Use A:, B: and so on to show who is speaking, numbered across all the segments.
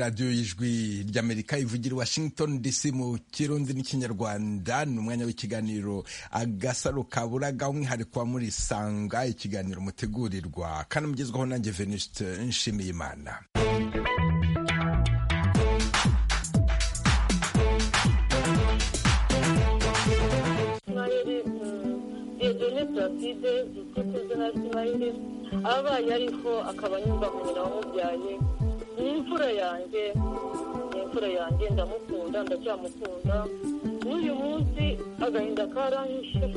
A: radiyo y'ijwi ry'Amerika ivugira Washington DC mu Kirundi n'Ikinyarwanda. Ni umwanya w'ikiganiro Agasaro Kaburaga, umwihariko wa muri Sanga, ikiganiro mutegurirwa kandi mugezwaho nanjye Venuste Nshimiyimana.
B: abaye ariho akaba nyumva ko nyina wamubyaye ni imfura yanjye ndamukunda ndacyamukunda n'uyu munsi agahinda karanyishe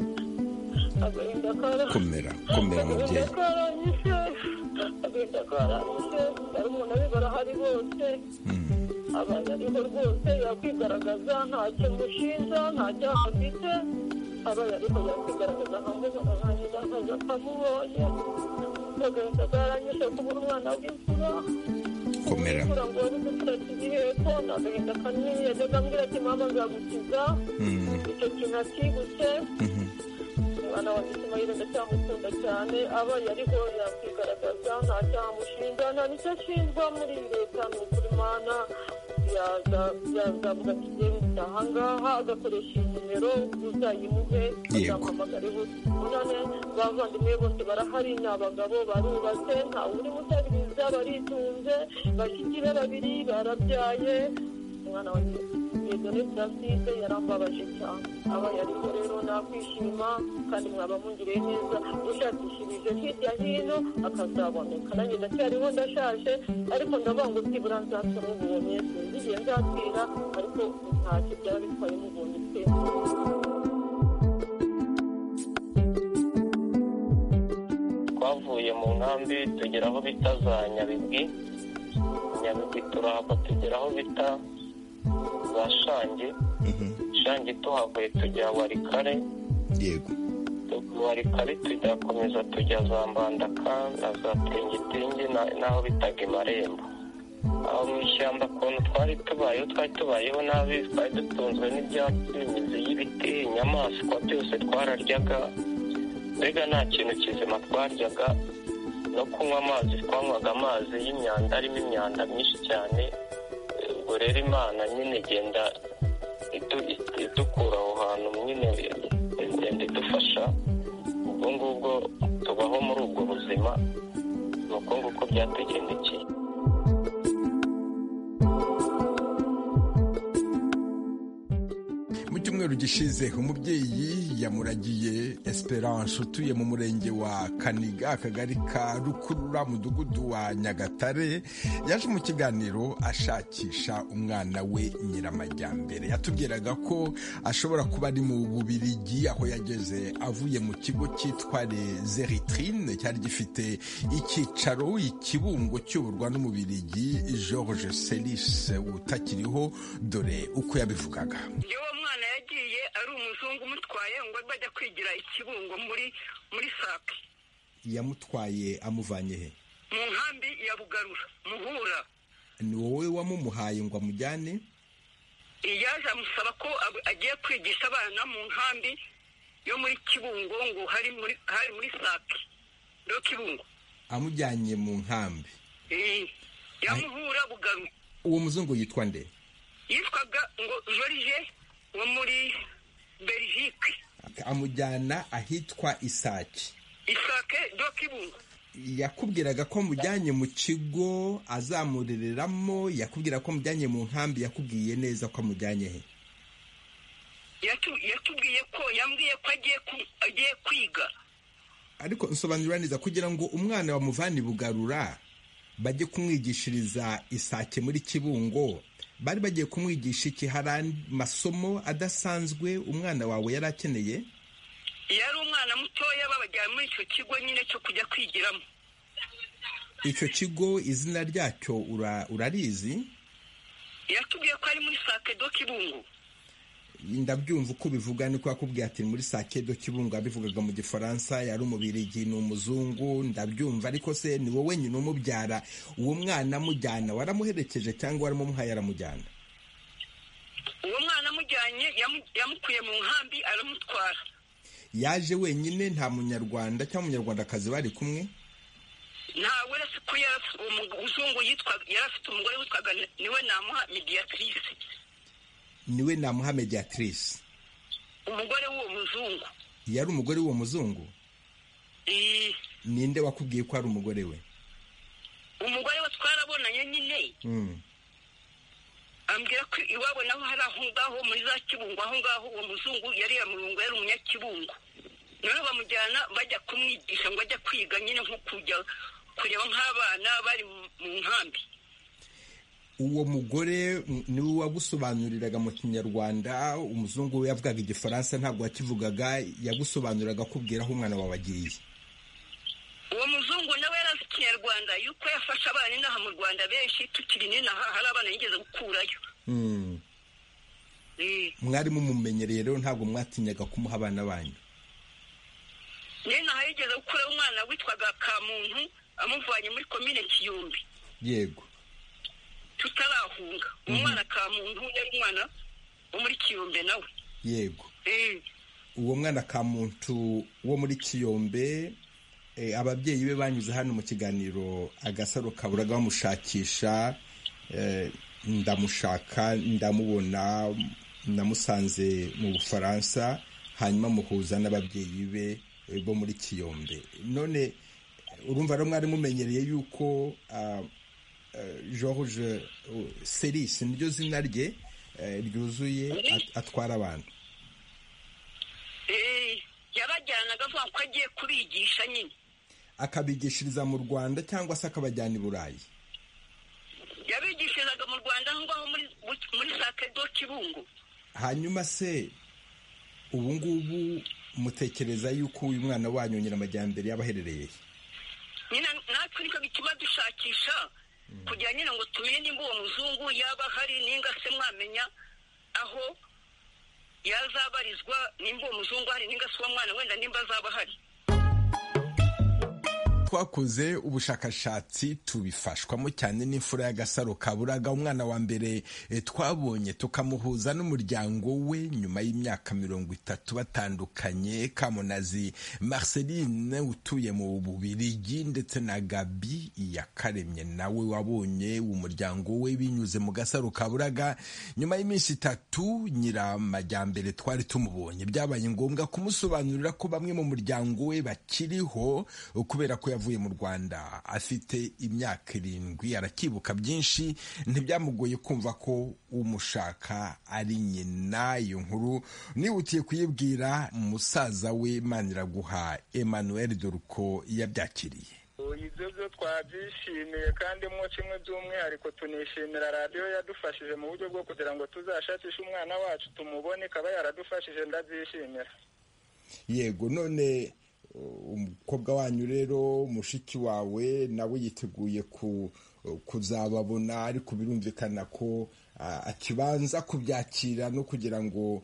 A: komera mubyeyi
B: agahinda karanyishe barumuna be barahari bose abaye ariho rwose yakwigaragaza ntacyo mushinja nta cyaha afite abaye ariho yakwigaragaza nkamubona nkanjye nkaza akamubonye agahinda karanyishe kubura umwana w'imfura
A: komera
B: ngo wari gufata igiheko ni agahinda kanini yajyaga ambwira ati mama nzagukiza icyo kintu akibutse umwana wanjye Ismaïl ndacyamukunda cyane abaye ariho yakwigaragaza nta cyaha mushinja nta n'icyo ashinjwa muri leta ni ukuri Imana yazavuga ati genda ahangaha agakoresha nimero uzayimuhe uzamuhamagare bose munane bavandimwe bose barahari ni abagabo barubatse ntawe uri mutabiriza baritunze bashiki be babiri barabyaye umwana wanjye Dieudonné Placide yarambabaje cyane abaye ariko rero nakwishima kandi mwaba mungiriye neza ushakishirije hirya hino akazaboneka nanjye ndacyariho ndashaje ariko ndavuga ngo byibura nzapfa mubonye sinzi igihe nzapfira ariko ntacyo byaba bitwaye mubonye pe.
C: Twavuye mu nkambi tugera aho bita za Nyabigwi turahava tugera aho bita za Shangi tuhavuye tujya Warikare
A: yego
C: Warikare tujakomeza tujya za Mbandaka na za Tingitingi n'aho bitaga Marembo. Aho mu ishyamba ukuntu twari tubayeho nabi, twari dutunzwe n'ibyatsi, imizi y'ibiti, inyamaswa byose twararyaga, mbega nta kintu kizima twaryaga, no kunywa amazi twanywaga amazi y'imyanda arimo imyanda myinshi cyane. Ubwo rero Imana nyine igenda idukura aho hantu nyine igenda idufasha, ubwo ngubwo tubaho muri ubwo buzima, ni uko nguko byatugendekeye.
A: Mu cyumweru gishize umubyeyi yamuragiye Esperance utuye mu murenge wa Kaniga, akagari ka Rukurura, mudugudu wa Nyagatare, yaje mu kiganiro ashakisha umwana we Nyiramajyambere. Yatubwiraga ko ashobora kuba ari mu Bubiligi, aho yageze avuye mu kigo cyitwa Les Eritrines cyari gifite icyicaro i Kibungo cy'uburwa n'Umubiligi Georges Selis utakiriho. Dore uko yabivugaga.
B: yagiye ari umuzungu umutwaye ngo bajya kwigira i Kibungo muri Sake.
A: Yamutwaye amuvanye he?
B: Mu nkambi ya Bugarura Muhura.
A: Ni wowe wamumuhaye ngo amujyane?
B: Yaje amusaba ko agiye kwigisha abana mu nkambi yo muri Kibungo, ngo hari muri Sake do Kibungo.
A: Amujyanye mu nkambi
B: ya Muhura Bugarura.
A: Uwo muzungu yitwa nde?
B: Yitwaga ngo Georges wo muri Belgique.
A: Amujyana ahitwa Isake
B: do Kibungo.
A: Yakubwiraga ko mujyanye mu kigo azamurereramo? Yakubwira ko mujyanye mu nkambi? Yakubwiye neza ko amujyanye he?
B: Yatubwiye ko yambwiye ko agiye kwiga.
A: Ariko nsobanurira neza, kugira ngo umwana wamuvane Bugarura bajye kumwigishiriza Isake muri Kibungo, bari bagiye kumwigisha iki? Hari masomo adasanzwe umwana wawe yari akeneye?
B: Yari umwana mutoya babajyana muri icyo kigo nyine cyo kujya kwigiramo.
A: Icyo kigo izina ryacyo urarizi?
B: Yatubwiye ko ari muri Sake do Kibungo.
A: Ndabyumva uko bivuga, niko yakubwiye ati muri Sake do Kibungo. Abivugaga mu Gifaransa, yari Umubiligi, ni umuzungu, ndabyumva. Ariko se ni wowe nyine umubyara uwo mwana amujyana, waramuherekeje cyangwa waramumuhaye aramujyana?
B: Uwo mwana amujyanye yamukuye mu nkambi aramutwara.
A: Yaje wenyine, nta munyarwanda cyangwa umunyarwandakazi bari kumwe?
D: ntawe uretse ko umuzungu yari afite umugore witwaga niwe namuha mediatrice.
A: Niwe namuha mediatrice,
D: umugore w'uwo muzungu.
A: Yari umugore w'uwo muzungu? Ninde wakubwiye ko ari umugore we?
D: Umugore we twarabonanye nyine. Ambwira ko iwabo naho hari aho ngaho muri za Kibungo, aho ngaho uwo muzungu yari yamurungu, yari umunyakibungo. None bamujyana bajya kumwigisha ngo ajya kwiga nyine nko kujya kureba nk'abana bari mu nkambi.
A: Uwo mugore niwe wagusobanuriraga mu Kinyarwanda, umuzungu we yavugaga Igifaransa ntabwo wakivugaga, yagusobanuriraga kubwira aho umwana wawe agiye.
D: Uwo muzungu nawe yarazi Ikinyarwanda, yuko yafashe abana inaha mu Rwanda benshi tukiri n'inaha, hari abana yigeze gukurayo.
A: Mwari mumumenyereye rero, ntabwo mwatinyaga kumuha abana banyu?
D: N'inaha yigeze gukura umwana witwaga Kamuntu, amuvanye muri komine Kiyombe.
A: Yego.
D: Tutarahunga. Umwana Kamuntu yari umwana wo muri Kiyombe nawe.
A: Yego. Uwo mwana Kamuntu wo muri Kiyombe, ababyeyi be banyuze hano mu kiganiro Agasaro Kaburaga bamushakisha, ndamushaka ndamubona, namusanze mu Bufaransa, hanyuma muhuza n'ababyeyi be bo muri Kiyombe. None urumva rero mwari mumenyereye yuko George Seris niryo zina rye ryuzuye atwara abantu?
D: Yabajyanaga avuga ko agiye kubigisha nyine.
A: Akabigishiriza mu Rwanda cyangwa se akabajyana i Burayi?
D: Yabigishirizaga mu Rwanda aho ngaho muri Sakedo Kibungo.
A: Hanyuma se ubu ngubu mutekereza yuko uyu mwana wanyu Nyiramajyambere yabaherereye?
D: Nyine natwe niko bituma dushakisha kugira nyine ngo tumenye nimba uwo muzungu yaba hari, ninga se mwamenya aho yazabarizwa, nimba uwo muzungu hari, ninga se uwo mwana wenda nimba azaba hari.
A: Twakoze ubushakashatsi tubifashwamo cyane n'imfura y'Agasaro Kaburaga, umwana wa mbere twabonye tukamuhuza n'umuryango we nyuma y'imyaka 30 batandukanye, Kamunazi Marceline utuye mu Bubiligi ndetse na Gabi Yakaremye nawe wabonye umuryango we binyuze mu Gasaro Kaburaga. Nyuma y'iminsi 3 Nyiramajyambere twari tumubonye, byabaye ngombwa kumusobanurira ko bamwe mu muryango we bakiriho kubera ko yavuye mu Rwanda afite imyaka 7. Arakibuka byinshi, ntibyamugoye kumva ko umushaka ari nyina. Iyo nkuru nihutiye kuyibwira musaza we Maniraguha Emmanuel Doruko yabyakiriye.
E: Ibyo byo twabyishimiye kandi mwo kimwe by'umwihariko tunishimira radio yadufashije mu buryo bwo kugira ngo tuzashakishe umwana wacu tumubone, kaba yaradufashije, ndabyishimira.
A: Yego, none umukobwa wanyu rero mushiki wawe nawe yiteguye kuzababona, ariko birumvikana ko akibanza kubyakira no kugira ngo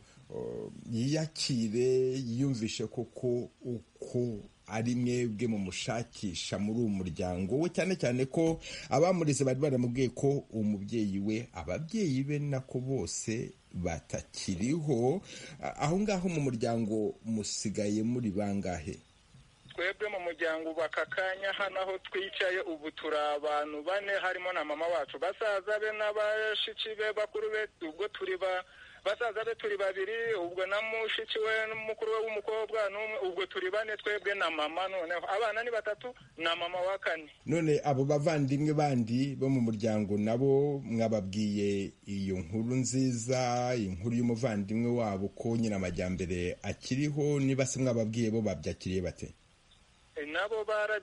A: yiyakire, yiyumvishe koko uko ari mwebwe mu mushakisha muri uwo muryango we, cyane cyane ko abamurize bari baramubwiye ko umubyeyi we, ababyeyi be nako bose batakiriho. Aho ngaho mu muryango musigaye muri bangahe?
E: Twebwe mu muryango bakakanya hano aho twicaye ubu turi abantu 4, harimo na mama wacu, basaza be n'abashiki be bakuru be, ubwo turi basaza be turi 2, ubwo na mushiki we n'umukuru we w'umukobwa n'umwe, ubwo turi 4 twebwe na mama, noneho abana ni 3 na mama wa 4.
A: None abo bavandimwe bandi bo mu muryango nabo mwababwiye iyo nkuru nziza, inkuru y'umuvandimwe wabo ko Nyiramajyambere akiriho? Niba se mwababwiye bo babyakiriye bate?
E: Nabo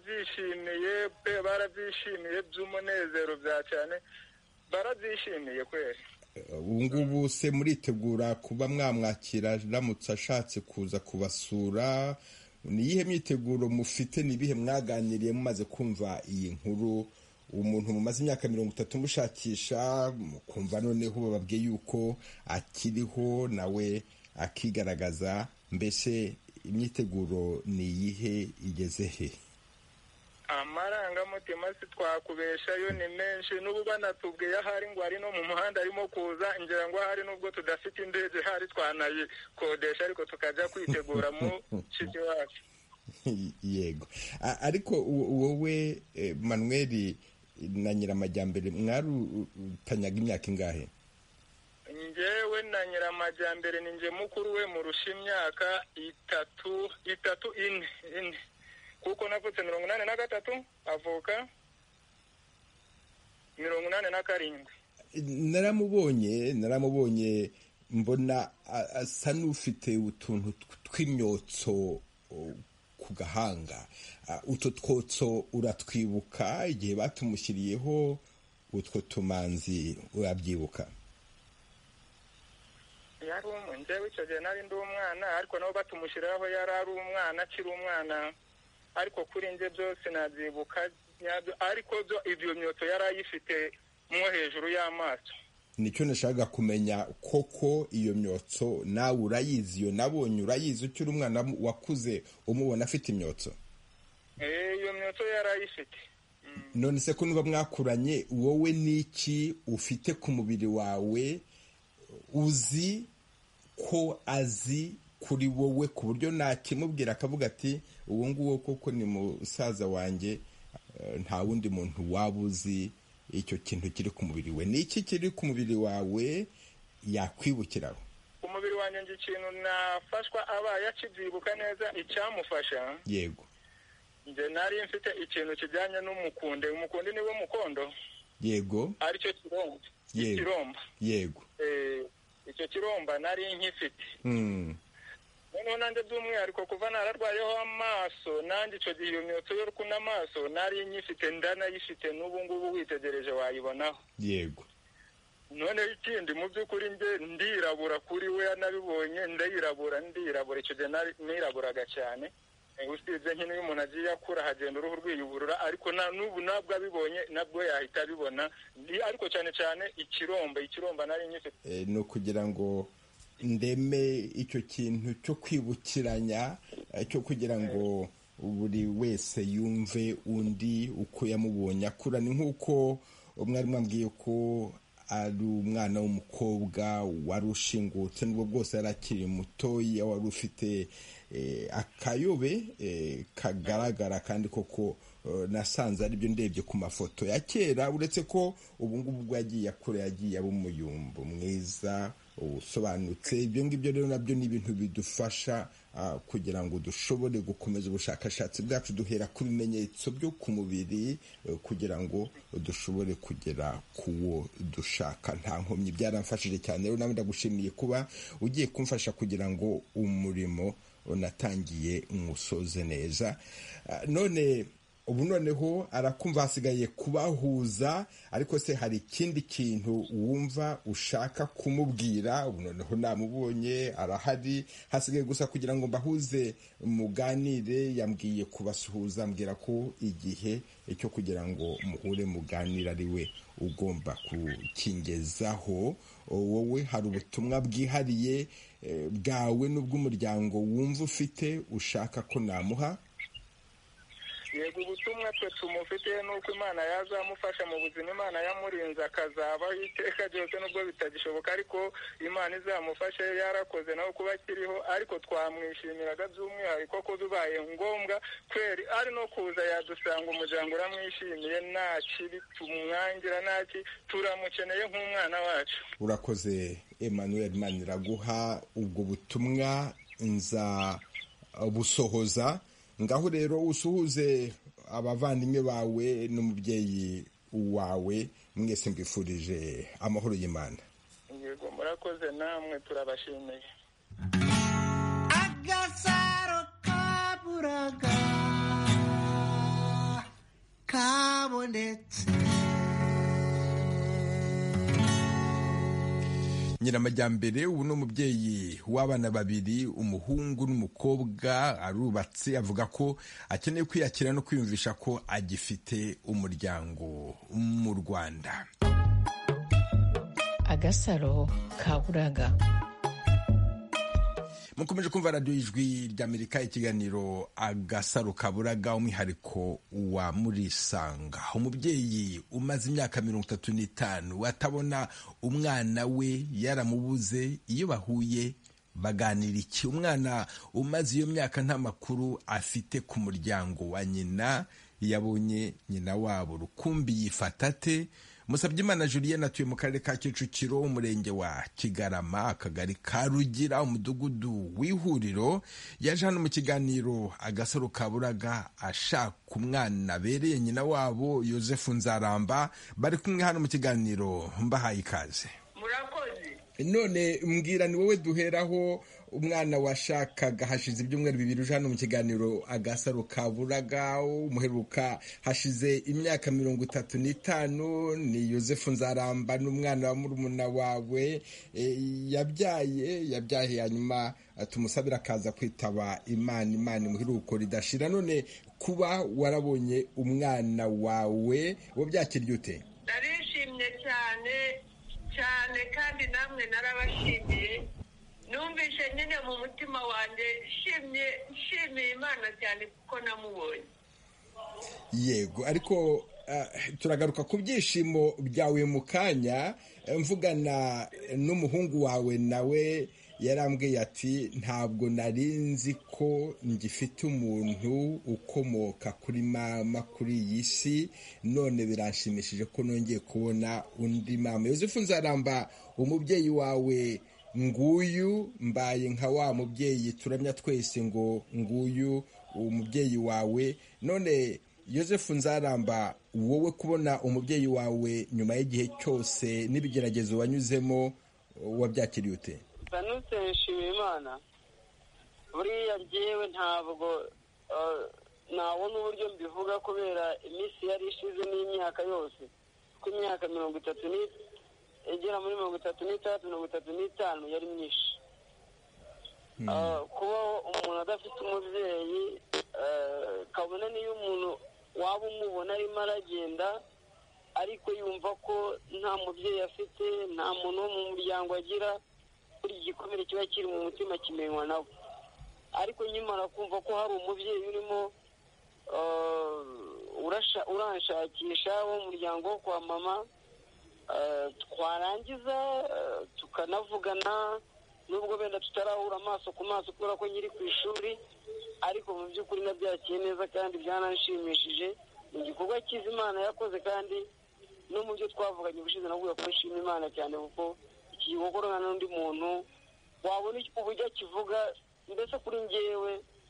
E: barabyishimiye by'umunezero bya cyane, barabyishimiye kweri.
A: Ubu ngubu se muritegura kuba mwamwakira aramutse ashatse kuza kubasura? Ni iyihe myiteguro mufite? Ni ibihe mwaganiriye mumaze kumva iyi nkuru? Umuntu mumaze imyaka 30 mushakisha, mukumva noneho bababwiye yuko akiriho nawe akigaragaza, mbese imyiteguro ni iyihe, igeze he?
E: Amarangamutima si twakubeshayo ni menshi, n'ubu banatubwiye ahari ngo ari no mu muhanda arimo kuza, ngira ngo ahari nubwo tudafite indege hari twanayikodesha, ariko tukajya kwitegura mu shiki wacu.
A: yego. Ariko wowe Manuel na Nyiramajyambere mwarutanyaga imyaka ingahe?
E: Njyewe na Nyiramajyambere ni nje mukuru we murusha imyaka ine kuko navutse 83 avuka 87.
A: naramubonye mbona asa n'ufite utuntu tw'imyotso ku gahanga. Utwo twotso uratwibuka igihe batumushyiriyeho utwo tumanzi urabyibuka?
E: Yari njyewe icyo gihe nari ndi umwana, ariko nabo batumushyiraho yari ari umwana, akiri umwana, ariko kuri njye byose nabyibuka, ariko ibyo myotso yari ayifite mwo hejuru y'amaso.
A: Nicyo nashaka kumenya, koko iyo myotso nawe urayizi? Iyo nabonye urayizi ukiri umwana wakuze umubona afite imyotso?
E: Iyo myotso yari ayifite.
A: None se ko niba mwakuranye, wowe niki ufite ku mubiri wawe uzi ko azi kuri wowe ku buryo nakimubwira akavuga ati uwo nguwo koko ni musaza wanjye, nta wundi muntu waba uzi icyo kintu kiri ku mubiri we? Ni iki kiri ku mubiri wawe yakwibukiraho?
E: Ku mubiri wanjye nje ikintu nafashwa abaye akibyibuka neza icyamufasha.
A: Yego.
E: Nje nari mfite ikintu kijyanye n'umukunde. Umukunde niwe mukondo.
A: Yego.
E: Aricyo kiromba. Kiromba.
A: Yego.
E: Icyo kiromba nari nkifite. Noneho nanjye by'umwihariko kuva nararwayeho amaso, nanjye icyo gihe iyo myotso yo kuna amaso nari nyifite, ndanayifite n'ubu ngubu witegereje wayibonaho.
A: Yego.
E: None ikindi mu by'ukuri nge ndirabura kuri we, nabibonye ndirabura icyo gihe niraburaga cyane. Usibye nk'ino iyo umuntu agiye akura hagenda uruhu rwiyuburura, ariko n'ubu nabwo abibonye nabwo yahita abibona. Ariko cyane cyane ikiromba nari nyifite.
A: No kugira ngo ndeme icyo kintu cyo kwibukiranya, cyo kugira ngo buri wese yumve undi uko yamubonye akura. Ni nk'uko umwari mwambwiye ko ari umwana w'umukobwa wari ushingutse, nubwo bwose yari akiri mutoya, wari ufite akayobe kagaragara, kandi koko nasanze aribyo ndebye ku mafoto ya kera, uretse ko ubu ngubu ubwo yagiye akura yagiye aba umuyumbu mwiza usobanutse. Ibyo ngibyo rero nabyo ni ibintu bidufasha kugira ngo dushobore gukomeza ubushakashatsi bwacu duhera ku bimenyetso byo ku mubiri, kugira ngo dushobore kugera ku wo dushaka nta nkomyi. Byaramfashije cyane rero, nawe ndagushimiye kuba ugiye kumfasha kugira ngo umurimo natangiye umusoze neza. None ubu noneho arakumva hasigaye kubahuza, ariko se hari ikindi kintu wumva ushaka kumubwira? Ubu noneho namubonye arahari, hasigaye gusa kugira ngo mbahuze muganire. Yambwiye kubasuhuza, ambwira ko igihe cyo kugira ngo muhure muganire ari we ugomba kukingezaho. Wowe hari ubutumwa bwihariye bwawe n'ubw'umuryango wumva ufite ushaka ko namuha?
E: Yego, ubutumwa twe tumufite nuko Imana yazamufasha mu buzima, Imana yamurinze akazabaho iteka ryose nubwo bitagishoboka, ariko Imana izamufashe. Yarakoze nawe kuba akiriho, ariko twamwishimiraga by'umwihariko ko bibaye ngombwa kweri ari no kuza yadusanga umuryango uramwishimiye, nta kibi tumwangira, ntaki, turamukeneye nk'umwana wacu.
A: Urakoze Emmanuel Maniraguha, ubwo butumwa nza busohoza. Ngaho rero usuhuze abavandimwe bawe n'umubyeyi wawe, mwese mbifurije amahoro y'Imana.
E: Yego, murakoze, namwe turabashimiye.
F: Agasaro kaburaga kabonetse.
A: Nyiramajyambere ubu ni umubyeyi w'abana babiri, umuhungu n'umukobwa, arubatse. Avuga ko akeneye kwiyakira no kwiyumvisha ko agifite umuryango mu Rwanda.
G: Agasaro kaburaga.
A: Mukomeje kumva radiyo y'Ijwi ry'Amerika, ikiganiro Agasaro kaburaga, umwihariko wa Murisanga. Umubyeyi umaze imyaka 35 atabona umwana we, yaramubuze. Iyo bahuye baganira iki? Umwana umaze iyo myaka nta makuru afite ku muryango wa nyina, yabonye nyina wabo rukumbi yifata ate? Musabyimana Julienne atuye mu karere ka Kicukiro, umurenge wa Kigarama, akagari ka Rugira, umudugudu w'Ihuriro, yaje hano mu kiganiro Agasaro Kaburaga ashaka umwana abereye nyina wabo Yozefu Nzaramba. Bari kumwe hano mu kiganiro, mbahaye ikaze.
B: Murakoze.
A: None mbwira, ni wowe duheraho. Umwana washakaga hashize ibyumweru 2 uje hano mu kiganiro Agasaro Kaburaga, umuheruka hashize imyaka 35, ni Yozefu Nzaramba, n'umwana wa murumuna wawe yabyaye hanyuma tumusabira akaza kwitaba Imana imuheruko ridashira. None kuba warabonye umwana wawe wabyakiriye ute?
B: Narishimye cyane kandi namwe narabashimiye. Numvise nyine mu mutima wanjye nshimiye Imana cyane kuko namubonye.
A: Yego, ariko turagaruka ku byishimo byawe mu kanya. Mvugana n'umuhungu wawe, nawe yarambwiye ati ntabwo nari nzi ko ngifite umuntu ukomoka kuri mama kuri iyi si, none biranshimishije ko nongeye kubona undi mama. Yozefu Nzaramba, umubyeyi wawe nguyu, mbaye nka wa mubyeyi turamya twese ngo nguyu umubyeyi wawe. None Yozefu Nzaramba, wowe kubona umubyeyi wawe nyuma y'igihe cyose n'ibigeragezo wanyuzemo, wabyakiriye ute?
C: Banutse nshimiye Imana. Buriya njyewe ntabwo nabona uburyo mbivuga kubera iminsi yari ishize n'imyaka yose, ku myaka 30 egera muri 33, 35 yari myinshi. Kuba umuntu adafite umubyeyi, kabone niyo umuntu waba umubona arimo aragenda ariko yumva ko nta mubyeyi afite, nta muntu wo mu muryango agira, buri gikomere kiba kiri mu mutima kimenywa nawe. Ariko nyimara kumva ko hari umubyeyi urimo uranshakisha wo mu muryango wo kwa mama, twarangiza tukanavugana, nubwo benda tutarahura amaso ku maso kubera ko nyiri ku ishuri, ariko mu by'ukuri nabyakiye neza kandi byananshimishije. Ni igikorwa cyiza Imana yakoze, kandi no mu byo twavuganye ubushize navuga ko nshima Imana cyane, kuko iki gikorwa n'undi muntu wabona uburyo kivuga, mbese kuri njyewe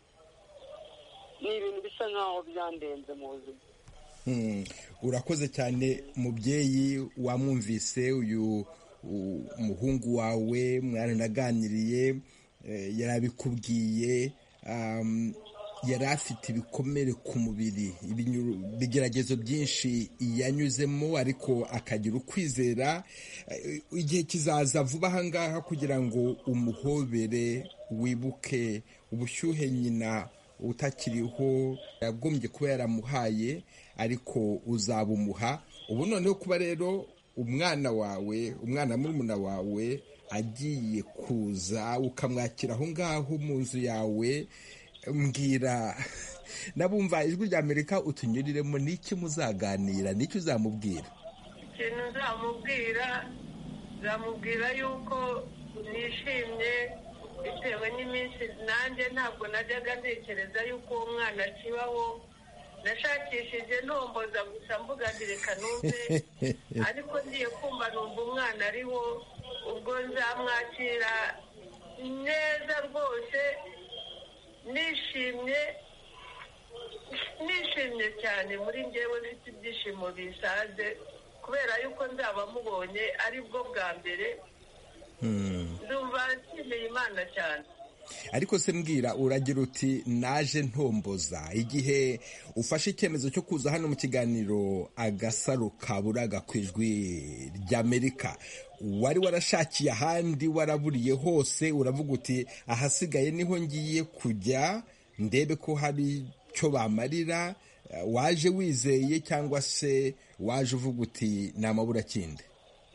C: ni ibintu bisa nkaho byandenze mu buzima.
A: Urakoze cyane mubyeyi, wamwumvise uyu umuhungu wawe mwaranaganiriye, yarabikubwiye, yari afite ibikomere ku mubiri, ibigeragezo byinshi yanyuzemo, ariko akagira ukwizera. Igihe kizaza vuba ahangaha kugira ngo umuhobere, wibuke ubushyuhe nyina utakiriho yagombye kuba yaramuhaye, ariko uzabumuha. Ubu noneho kuba rero umwana wawe, umwana murumuna wawe agiye kuza ukamwakira aho ngaho mu nzu yawe, mbwira nabumva ijwi rya Amerika utunyuriremo, n'iki muzaganira, n'iki uzamubwira?
B: Ikintu nzamubwira yuko nishimye bitewe n'iminsi nanjye ntabwo najyaga ntekereza yuko uwo mwana akibaho. Nashakishije ntomboza gusa mvuga nti reka numve, ariko ngiye kumva numva umwana ariho. Ubwo nzamwakira neza rwose, nishimye cyane muri njyewe, mfite ibyishimo bisaze kubera yuko nzaba mubonye ari bwo bwa mbere. Ndumva nshimiye Imana cyane.
A: Ariko se mbwira, uragira uti naje ntomboza. Igihe ufashe icyemezo cyo kuza hano mu kiganiro Agasaro Kaburaga ku ijwi ry'Amerika, wari warashakiye ahandi, waraburiye hose, uravuga uti ahasigaye niho ngiye kujya ndebe ko hari icyo bamarira? Waje wizeye cyangwa se waje uvuga uti ni amaburakindi?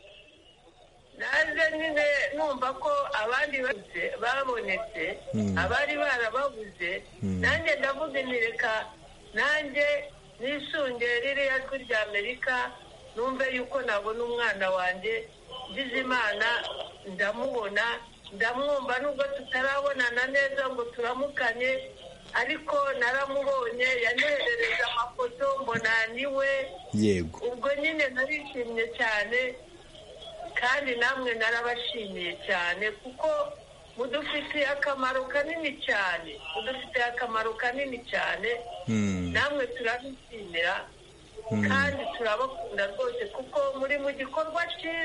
B: Naje nyine numva ko abandi babonetse, abari barababuze, nanjye ndavuga nti reka nanjye nisunge ririya jwi rya Amerika, numve yuko nabona umwana wanjye, ngize Imana ndamubona, ndamwumva nubwo tutarabonana neza ngo turamukanye, ariko naramubonye yanerereje amafoto mbona niwe.
A: Yego.
B: Ubwo nyine narishimye cyane kandi namwe narabashimiye cyane kuko mudufitiye akamaro kanini cyane, namwe turabishimira kandi turabakunda rwose kuko muri mu gikorwa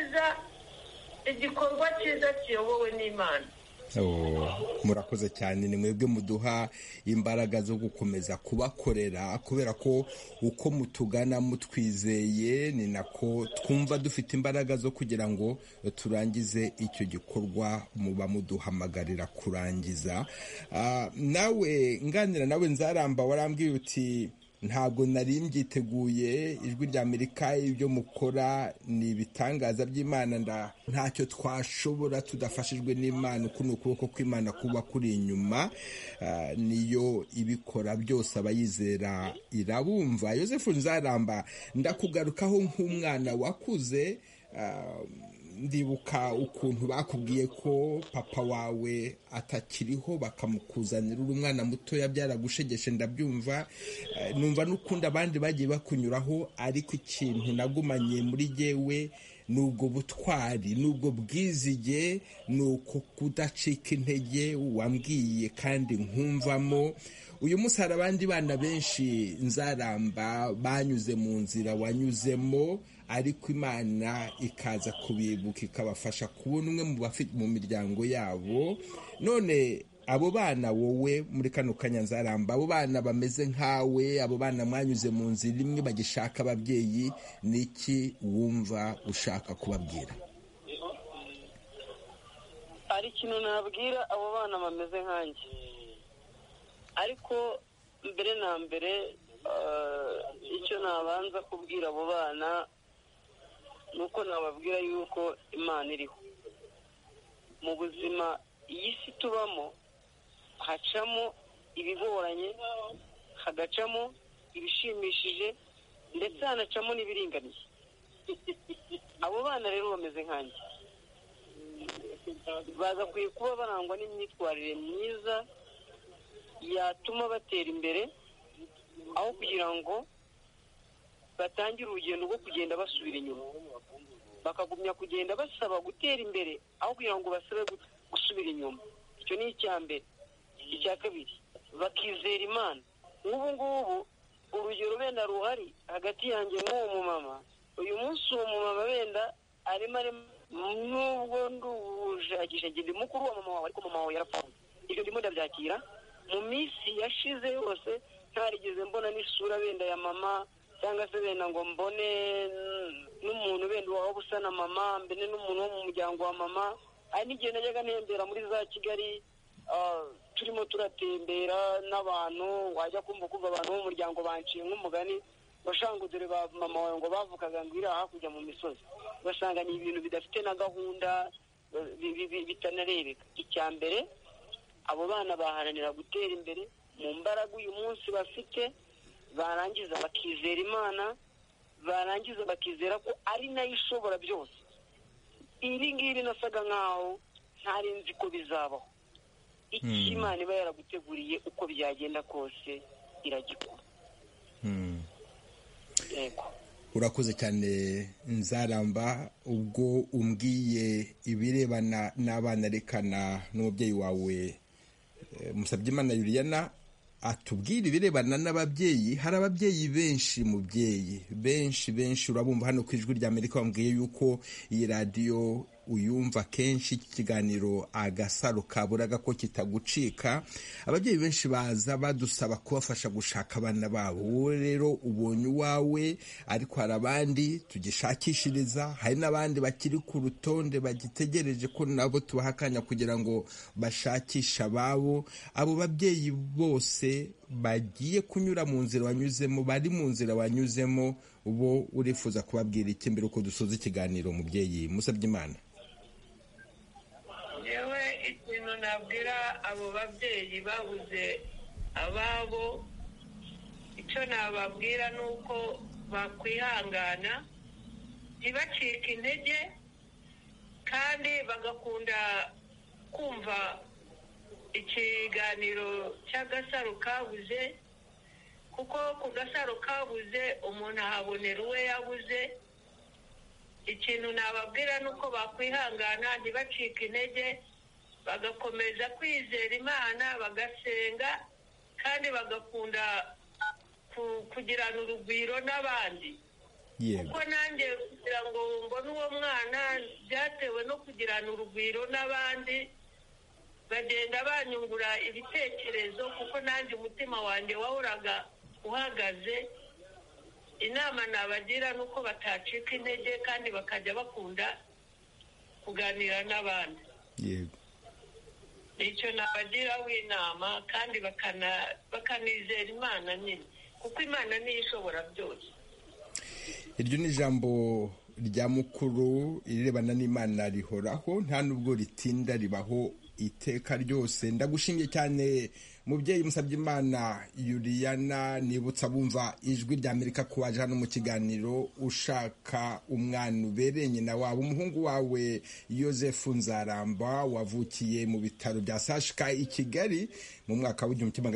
B: cyiza kiyobowe n'Imana.
A: Murakoze cyane, ni mwebwe muduha imbaraga zo gukomeza kubakorera, kubera ko uko mutugana mutwizeye ni nako twumva dufite imbaraga zo kugira ngo turangize icyo gikorwa muba muduhamagarira kurangiza. Nawe nganira nawe Nzaramba warambwiye uti ntabwo nari mbyiteguye, ijwi rya Amerika ibyo mukora ni ibitangaza by'Imana, ntacyo twashobora tudafashijwe n'Imana, uko ni ukuboko kw'Imana kuba kuri inyuma, niyo ibikora byose abayizera irabumva. Yosefu Nzaramba, ndakugarukaho nk'umwana wakuze, ndibuka ukuntu bakubwiye ko papa wawe atakiriho bakamukuzanira uri umwana mutoya, byaragushegeshe ndabyumva, numva n'ukundi abandi bagiye bakunyuraho, ariko ikintu nagumanye muri jyewe nubwo butwari, nubwo bwizige, nuko kudacika intege wambwiye kandi nkumvamo. Uyu munsi hari abandi bana benshi Nzaramba banyuze mu nzira wanyuzemo, ariko Imana ikaza kubibuka ikabafasha kubona umwe mu miryango yabo. None abo bana wowe muri kano kanya Nzaramba, abo bana bameze nkawe, abo bana mwanyuze mu nzira imwe bagishaka ababyeyi, niki wumva ushaka kubabwira?
H: Ari ikintu nabwira abo bana bameze nkanjye, ariko mbere na mbere icyo nabanza kubwira abo bana nuko nababwira yuko Imana iriho mu buzima. Iyi si tubamo hacamo ibigoranye, hagacamo ibishimishije, ndetse hanacamo n'ibiringaniye. Abo bana rero bameze nkanjye, bagakwiye kuba barangwa n'imyitwarire myiza yatuma batera imbere, aho kugira ngo batangire urugendo rwo kugenda basubira inyuma, bakagumya kugenda basaba gutera imbere aho kugira ngo basabe gusubira inyuma. Icyo ni icya mbere. Icya kabiri, bakizera Imana. Nk'ubu ngubu urugero wenda ruhari hagati yanjye n'uwo mumama, uyu munsi uwo mumama wenda arimo nubwo ndushakisha ndi mukuru wa mama wawe, ariko mama wawe yarapfuye. Ibyo ndimo ndabyakira. Mu minsi yashize yose ntarigeze mbona n'isura wenda ya mama, cyangwa se wenda ngo mbone n'umuntu wenda waba usa na mama, mbene n'umuntu wo mu muryango wa mama. Hari n'igihe najyaga ntembera muri za Kigali, turimo turatembera n'abantu, wajya kumva abantu bo mu muryango banciye nk'umugani, bashanga dore ba mama wawe ngo bavukaga ngo iri hakurya mu misozi, basanga ni ibintu bidafite na gahunda, bitanarebeka. Icya mbere, abo bana baharanira gutera imbere mu mbaraga uyu munsi bafite, barangiza bakizera Imana, barangiza bakizera ko ari nayo ishobora byose. Iri ngiri nasaga nkaho ntari nzi ko bizabaho. Iki Imana iba yaraguteguriye uko byagenda kose iragikora. Yego.
A: Urakoze cyane Nzaramba, ubwo umbwiye ibirebana n'abana, rekana n'umubyeyi wawe Musabyimana Juliana atubwira ibirebana n'ababyeyi. Hari ababyeyi benshi, mubyeyi benshi urabumva hano ku ijwi rya Amerika, bambwiye yuko iyi radiyo uyumva kenshi, iki kiganiro Agasaro Kaburaga ko kitagucika. Ababyeyi benshi baza badusaba kubafasha gushaka abana babo. Wowe rero ubonye uwawe, ariko hari abandi tugishakishiriza, hari n'abandi bakiri ku rutonde bagitegereje ko nabo tubaha akanya kugira ngo bashakishe ababo. Abo babyeyi bose bagiye kunyura mu nzira wanyuzemo, bari mu nzira wanyuzemo, bo urifuza kubabwira iki mbere uko dusoza ikiganiro, mubyeyi Musabyimana?
B: yewe ikintu nabwira abo babyeyi babuze ababo, icyo nababwira ni uko bakwihangana, ntibacike intege, kandi bagakunda
I: kumva ikiganiro cy'agasaro kabuze, kuko ku gasaro kabuze umuntu ahabonera uwe yabuze. Ikintu nababwira ni uko bakwihangana ntibacike intege, bagakomeza kwizera Imana, bagasenga kandi bagakunda kugirana urugwiro n'abandi. Kuko nanjye kugira ngo mbone uwo mwana byatewe no kugirana urugwiro n'abandi, bagenda banyungura ibitekerezo, kuko nanjye umutima wanjye wahoraga uhagaze. Inama nabagira ni uko batacika intege kandi bakajya bakunda kuganira n'abandi.
A: Yego,
I: nicyo nabagira w'inama, kandi bakanizera Imana nyine, kuko Imana niyo ishobora byose.
A: iryo ni ijambo rya mukuru, irirebana n'Imana rihoraho, nta nubwo ritinda, ribaho iteka ryose. Ndagushimye cyane mubyeyi Musabyimana Juliana. Nibutsa bumva ijwi rya Amerika ko waje hano mu kiganiro ushaka umwana ubereye nyina wawe. Umuhungu wawe Yozefu Nzaramba wavukiye mu bitaro bya Sashika i Kigali mu mwaka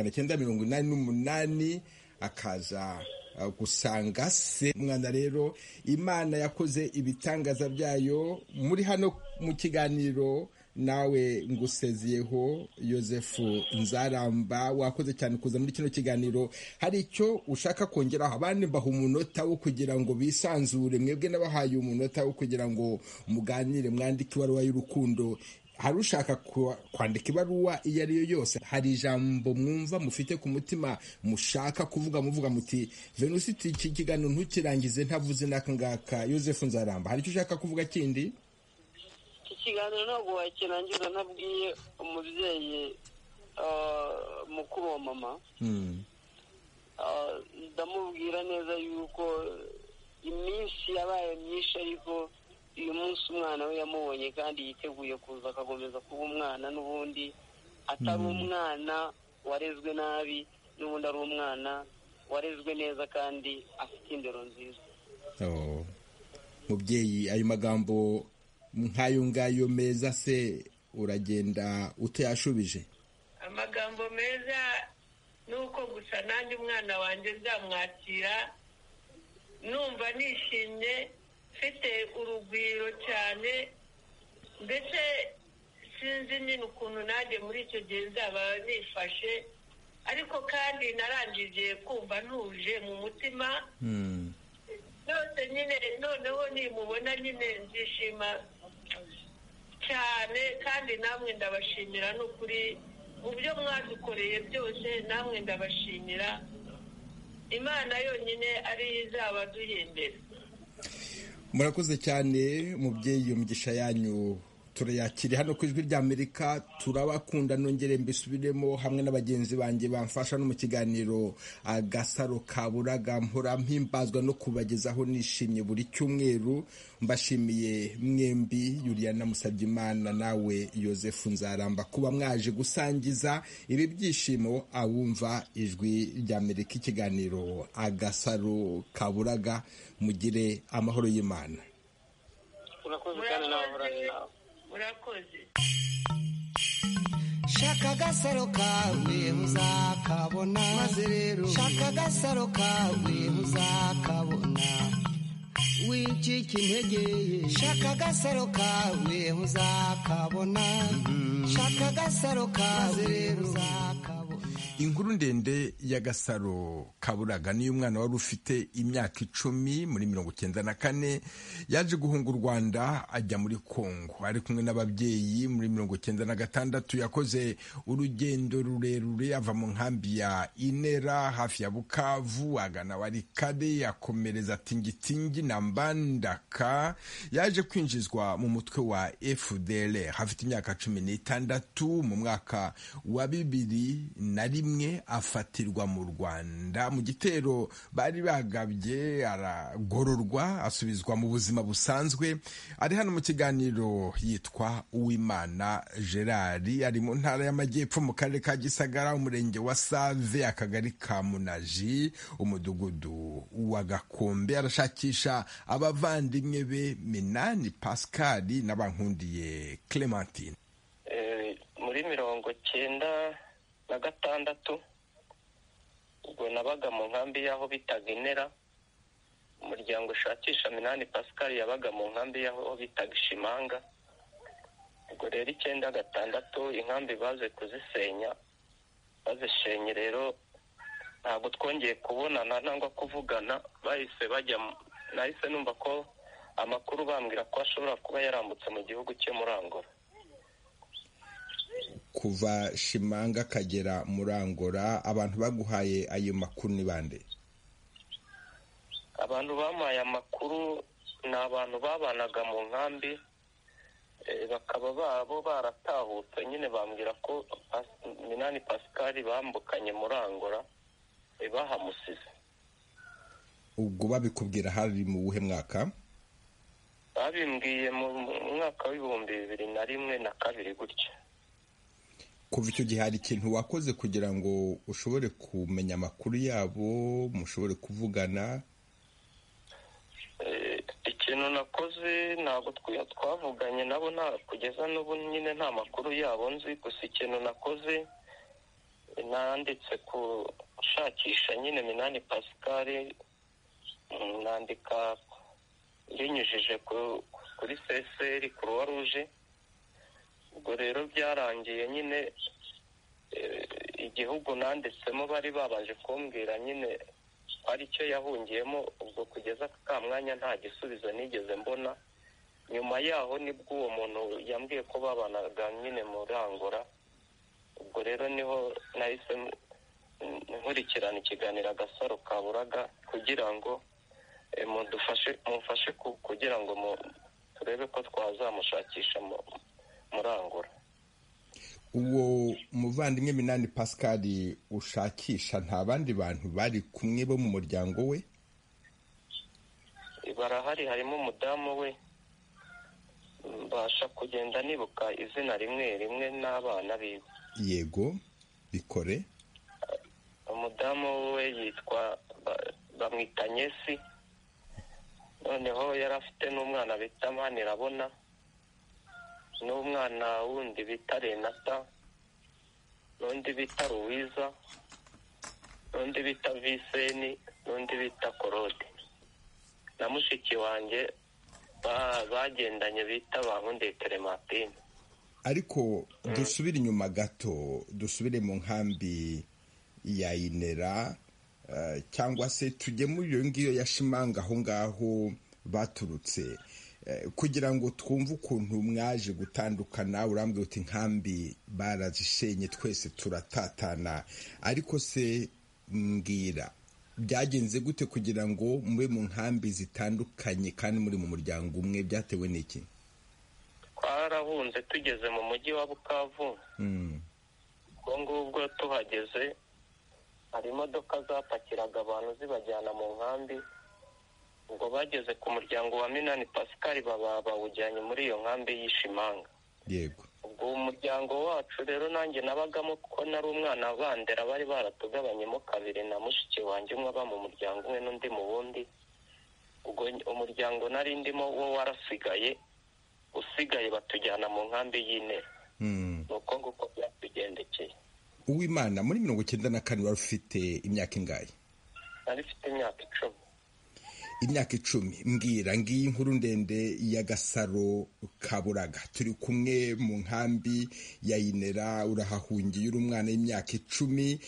A: w'1988, akaza gusanga se. Umwana rero Imana yakoze ibitangaza byayo. Muri hano mu kiganiro nawe nguseziyeho Yozefu Nzaramba, wakoze cyane kuza muri kino kiganiro. Hari icyo ushaka kongeraho? Abandi mbaha umunota wo kugira ngo bisanzure, mwebwe nabahaye umunota wo kugira ngo muganire, mwandike ibaruwa y'urukundo. Hari ushaka kwandika ibaruwa iyo ari yo yose? Hari ijambo mwumva mufite ku mutima mushaka kuvuga, muvuga muti Venusi, iki kiganiro ntukirangize ntavuze n'aka ngaka? Yozefu Nzaramba, hari icyo ushaka kuvuga kindi?
H: Ikiganiro ntabwo wakirangiza ntabwiye umubyeyi mukuru wa mama. Ndamubwira neza yuko iminsi yabaye myinshi, ariko uyu munsi umwana we yamubonye kandi yiteguye kuza akakomeza kuba umwana, n'ubundi atari umwana warezwe nabi, n'ubundi ari umwana warezwe neza kandi afite indero nziza.
A: Mubyeyi, ayo magambo nk'ayo ngayo meza se uragenda utayashubije?
I: Amagambo meza ni uko gusa nanjye umwana wanjye nzamwakira numva nishimye, mfite urugwiro cyane, mbese sinzi nyine ukuntu nanjye muri icyo gihe nzaba nifashe, ariko kandi narangije kumva ntuje mu mutima byose nyine. Noneho nimubona nyine nzishima cyane, kandi namwe ndabashimira n'ukuri mu byo mwadukoreye byose, namwe ndabashimira. Imana yonyine ariyo izaba duhembera.
A: Murakoze cyane mubyeyi, umugisha yanyu turayakire hano ku ijwi rya Amerika. Turabakunda, nongere mbisubiremo hamwe n'abagenzi banjye bamfasha no mu kiganiro Agasaro Kaburaga. Mpora mpimbazwa no kubagezaho nishimye buri cyumweru. Mbashimiye mwembi, Juliana Musabyimana nawe Yozefu Nzaramba, kuba mwaje gusangiza ibi byishimo abumva ijwi rya Amerika, ikiganiro Agasaro Kaburaga. Mugire amahoro y'Imana.
H: Urakoze cyane n'abahoraje nawe.
I: Urakoze.
F: Shaka agasaro kawe uzakabona, maze rero shaka agasaro kawe uzakabona. Wicika intege, shaka agasaro kawe uzakabona. Shaka agasaro kawe uzakabona.
A: Inkuru ndende y'Agasaro Kaburaga niyo umwana wari ufite imyaka 10 muri 1994 yaje guhunga u Rwanda ajya muri Kongo. Ari kumwe n'ababyeyi muri 1996 yakoze urugendo rurerure ava mu nkambi ya Inera hafi ya Bukavu agana Walikale, yakomereza Tingitingi na Mbandaka. Yaje kwinjizwa mu mutwe wa FDLR hafite imyaka 16. Mu mwaka wa 2001 afatirwa mu Rwanda mu gitero bari bagabye, aragororwa asubizwa mu buzima busanzwe. Ari hano mu kiganiro yitwa Uwimana Gerard, ari mu ntara y'Amajyepfo mu karere ka Gisagara, umurenge wa Save, akagari ka Munaji, umudugudu wa Gakombe. Arashakisha abavandimwe be Minani Pascal n'Abankundiye Clementine.
C: muri 1996 ubwo nabaga mu nkambi y'aho bitaga Inera. Umuryango ushakisha Minani Pascal yabaga mu nkambi y'aho bitaga Shimanga. Ubwo rero 1996 inkambi baze kuzisenya, bazishenye rero ntabwo twongeye kubonana nangwa kuvugana, bahise nahise numva ko amakuru bambwira ko ashobora kuba yarambutse mu gihugu cye muri Angola.
A: Kuva Shimanga kagera muri Angola, abantu baguhaye ayo makuru ni bande?
C: Abantu bamaye amakuru ni abantu babanaga mu nkambi, bakaba babo baratahutse nyine bambwira ko Minani Pascal bambukanye muri Angola bahamusize.
A: Ubwo babikubwira hari mu buhe mwaka?
C: Babimbwiye mu mwaka w'2001 na 2002 gutya.
A: Kuva icyo gihe hari ikintu wakoze kugira ngo ushobore kumenya amakuru yabo, mushobore kuvugana?
C: Ikintu nakoze ntabwo twavuganye nabo, kugeza n'ubu nyine nta makuru yabo nzi. Gusa ikintu nakoze nanditse kushakisha nyine Minani Pascal, nandika binyujije kuri CSR Croix Rouge. Ubwo rero byarangiye nyine igihugu nanditsemo bari babanje kumbwira nyine ari cyo yahungiyemo. Ubwo kugeza ka mwanya nta gisubizo nigeze mbona. Nyuma yaho nibwo uwo muntu yambwiye ko babanaga nyine muri Angola. Ubwo rero niho nahise nkurikirana ikiganiro Agasaro Kaburaga kugira ngo mufashe kugira ngo turebe ko twazamushakisha muri Angola.
A: Uwo muvandimwe Minani Pascal ushakisha nta bandi bantu bari kumwe bo mu muryango we?
C: Barahari, harimo umudamu we, mbasha kugenda nibuka izina rimwe n'abana biwe.
A: Yego, bikore.
C: Umudamu we yitwa bamwita Nyesi. Noneho yari afite n'umwana bita Manirabona, n'umwana wundi bita Renata, n'undi bita Ruwiza, n'undi bita Viseni, n'undi bita Korode, na mushiki wanjye bagendanye bita Bankunde Clementine.
A: Ariko dusubire inyuma gato, dusubire mu nkambi ya Inera, cyangwa se tujye muri iyo ngiyo ya Shimanga aho ngaho baturutse, kugira ngo twumve ukuntu mwaje gutandukana. Urambwira uti nkambi barazishenye twese turatatana, ariko se mbwira byagenze gute kugira ngo mube mu nkambi zitandukanye kandi muri mu muryango umwe? Byatewe n'iki?
C: Twarahunze tugeze mu mujyi wa Bukavu. Ubwo ngubwo tuhageze hari imodoka zapakiraga abantu zibajyana mu nkambi. Ubwo bageze ku muryango wa Minani Pascal bawujyanye muri iyo nkambi y'Ishimanga.
A: Yego.
C: Ubwo umuryango wacu rero nanjye nabagamo kuko nari umwana bandera, bari baratugabanyemo kabiri na mushiki wanjye, umwe aba mu muryango umwe n'undi mu wundi. Ubwo umuryango nari ndimo wo warasigaye, usigaye batujyana mu nkambi y'Inera. Nuko nguko byatugendekeye.
A: Uwimana, muri 1994 wari ufite imyaka ingahe?
C: Nari mfite imyaka 10.
A: Imyaka 10. Mbwira, ngiyi inkuru ndende ya Gasaro Kaburaga. Turi kumwe mu nkambi ya Inera, urahahungiye uri umwana w'imyaka 10.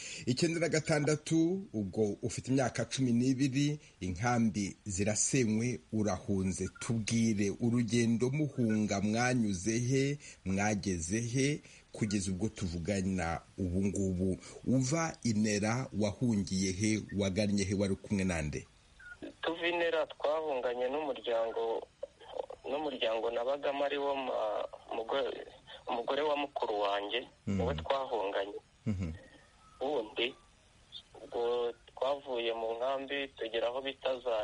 A: 1996 ubwo ufite imyaka 12, inkambi zirasenywe, urahunze. Tubwire urugendo muhunga, mwanyuze he, mwageze he kugeza ubwo tuvugana ubu ngubu? Uva Inera wahungiye he, wagannye he, wari kumwe nande?
C: Tuva Inera twahunganye n'umuryango nabagamo ari wo umugore wa mukuru wanjye, uwo twahunganye. Ubundi ubwo twavuye mu nkambi tugera aho bita za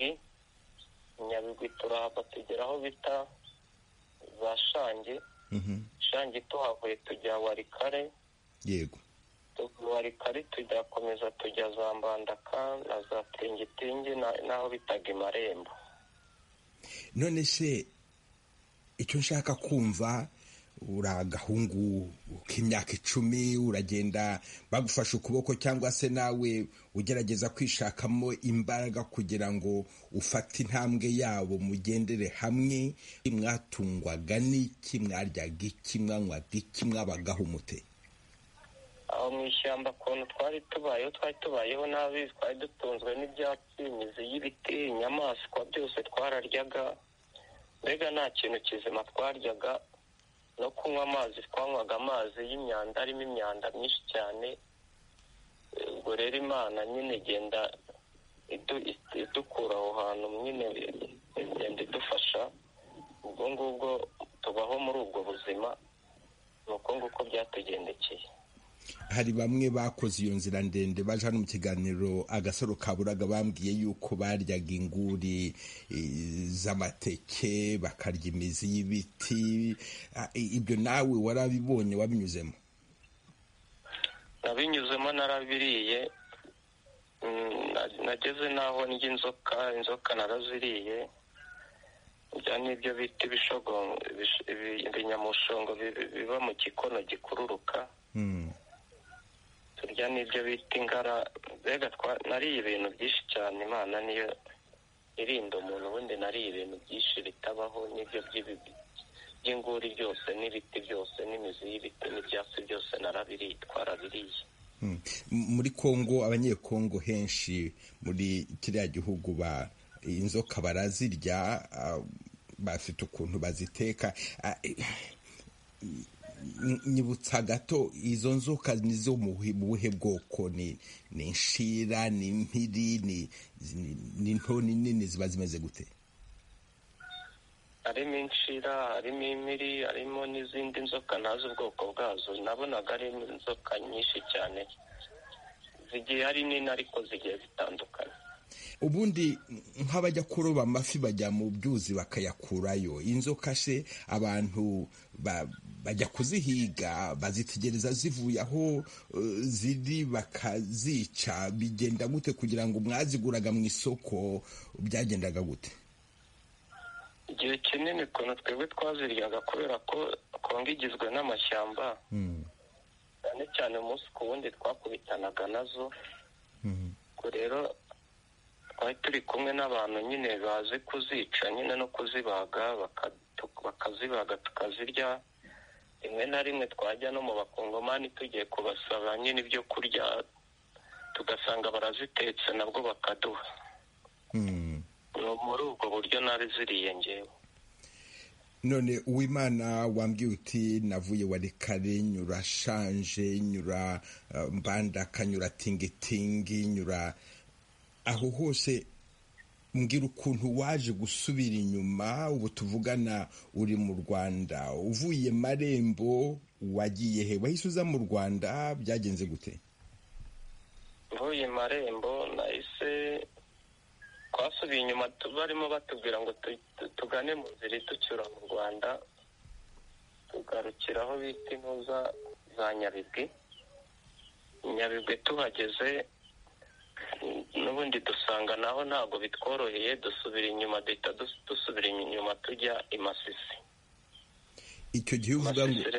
C: Nyabigwi turahava tugera aho bita za Shange. Shange tuhavuye tujya Warikare.
A: Yego.
C: Warikare tugakomeza tujya za Mbandaka na za Tingitingi n'aho bitaga Marembo.
A: None se icyo nshaka kumva, uri agahungu k'imyaka 10 uragenda bagufasha ukuboko cyangwa se nawe ugerageza kwishakamo imbaraga kugira ngo ufate intambwe yabo mugendere hamwe. Mwatungwaga n'iki? Mwaryaga iki? Mwanywaga iki? Mwabagaho mute?
C: aho mu ishyamba ukuntu twari tubayeho nabi, twari dutunzwe n'ibyatsi, imizi y'ibiti, inyamaswa, byose twararyaga. Mbega nta kintu kizima twaryaga. No kunywa amazi, twanywaga amazi y'imyanda, arimo imyanda myinshi cyane. Ubwo rero Imana nyine igenda idukura aho hantu, nyine igenda idufasha. Ubwo ngubwo tubaho muri ubwo buzima, nuko nguko byatugendekeye.
A: Hari bamwe bakoze iyo nzira ndende baje hano mu kiganiro Agasaro Kaburaga bambwiye yuko baryaga inguri z'amateke, bakarya imizi y'ibiti. Ibyo nawe warabibonye, wabinyuzemo?
C: Nabinyuzemo, narabiriye. Nageze naho ndya inzoka naraziriye. Ibyo nibyo bita ibinyamushongo biba mu gikono gikururuka. Turya n'ibyo bita ingara. Mbega nariye ibintu byinshi cyane. Imana niyo irinda umuntu, ubundi nariye ibintu byinshi bitabaho, n'ibyo by'inguri byose, n'ibiti byose, n'imizi y'ibiti, n'ibyatsi byose narabiriye, twarabiriye.
A: Muri Kongo, abanyekongo henshi muri kiriya gihugu inzoka barazirya, bafite ukuntu baziteka. Nyibutsa gato, izo nzoka nizo mu buhe bwoko? Ni inshira, ni impiri, ni nto, ni nini, ziba zimeze gute?
C: Harimo inshira, harimo impiri, harimo n'izindi nzoka ntazi ubwoko bwazo. Nabonaga ari inzoka nyinshi cyane, zigiye ari nini ariko zigiye zitandukanye.
A: Ubundi nk'abajya kuroba amafi bajya mu byuzi bakayakurayo. Inzoka se abantu bajya kuzihiga, bazitegereza zivuye aho ziri bakazica. Bigenda gute kugira ngo mwaziguraga mu isoko? Byagendaga gute?
C: Igihe kinini ukuntu twebwe twaziryaga, kubera ko Kongo igizwe n'amashyamba, cyane cyane umunsi ku wundi twakubitanaga nazo. Ubwo rero twari turi kumwe n'abantu nyine bazi kuzica nyine no kuzibaga, bakazibaga tukazirya. Rimwe na rimwe twajya no mu bakongomani tugiye kubasaba nyine ibyo kurya, tugasanga barazitetse nabwo bakaduha. Muri ubwo buryo nariziriye njyewe.
A: None Uwimana, wambwiye uti navuye Walikale, nyura Shanje, nyura Mbandaka, nyura Tingitingi, nyura aho hose. Mbwira ukuntu waje gusubira inyuma. Ubu tuvugana uri mu Rwanda, uvuye Marembo, wagiye he? Wahise uza mu Rwanda, byagenze gute?
C: Mvuye Marembo nahise, twasubiye inyuma, barimo batubwira ngo tugane mu nzira iducyura mu Rwanda, tugarukira aho bita intuza za Nyabigwi. Tuhageze n'ubundi dusanga naho ntabwo bitworoheye, dusubira inyuma, duhita dusubira inyuma tujya i Masisi.
A: Icyo gihe uvuga ngo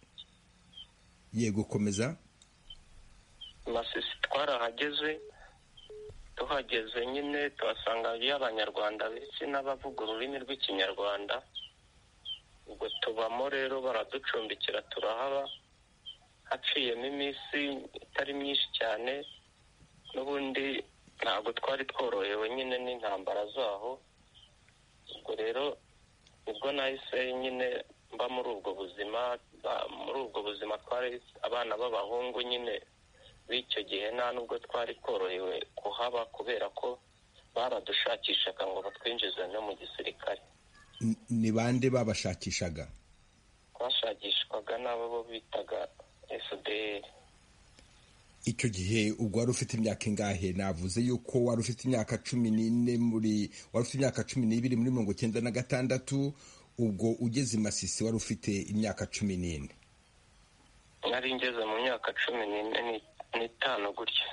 A: yego, komeza.
C: Masisi twarahageze, tuhageze nyine tuhasanga y'Abanyarwanda benshi n'abavuga ururimi rw'Ikinyarwanda. Ubwo tubamo rero, baraducumbikira turahaba. Haciyemo iminsi itari myinshi cyane, n'ubundi ntabwo twari tworohewe nyine n'intambara zaho. Ubwo rero nibwo nahise nyine mba muri ubwo buzima. Twari abana b'abahungu nyine b'icyo gihe, nta nubwo twari tworohewe kuhaba, kubera ko baradushakishaga ngo batwinjize no mu gisirikare.
A: Ni bande babashakishaga?
C: Twashakishwaga n'abo bitaga FDL.
A: Icyo gihe ubwo wari ufite imyaka ingahe? Navuze yuko wari ufite imyaka 14 wari ufite imyaka 12 muri 1996. Ubwo ugeze i Masisi wari ufite imyaka 14?
C: Nari ngeze mu myaka 15 gutya.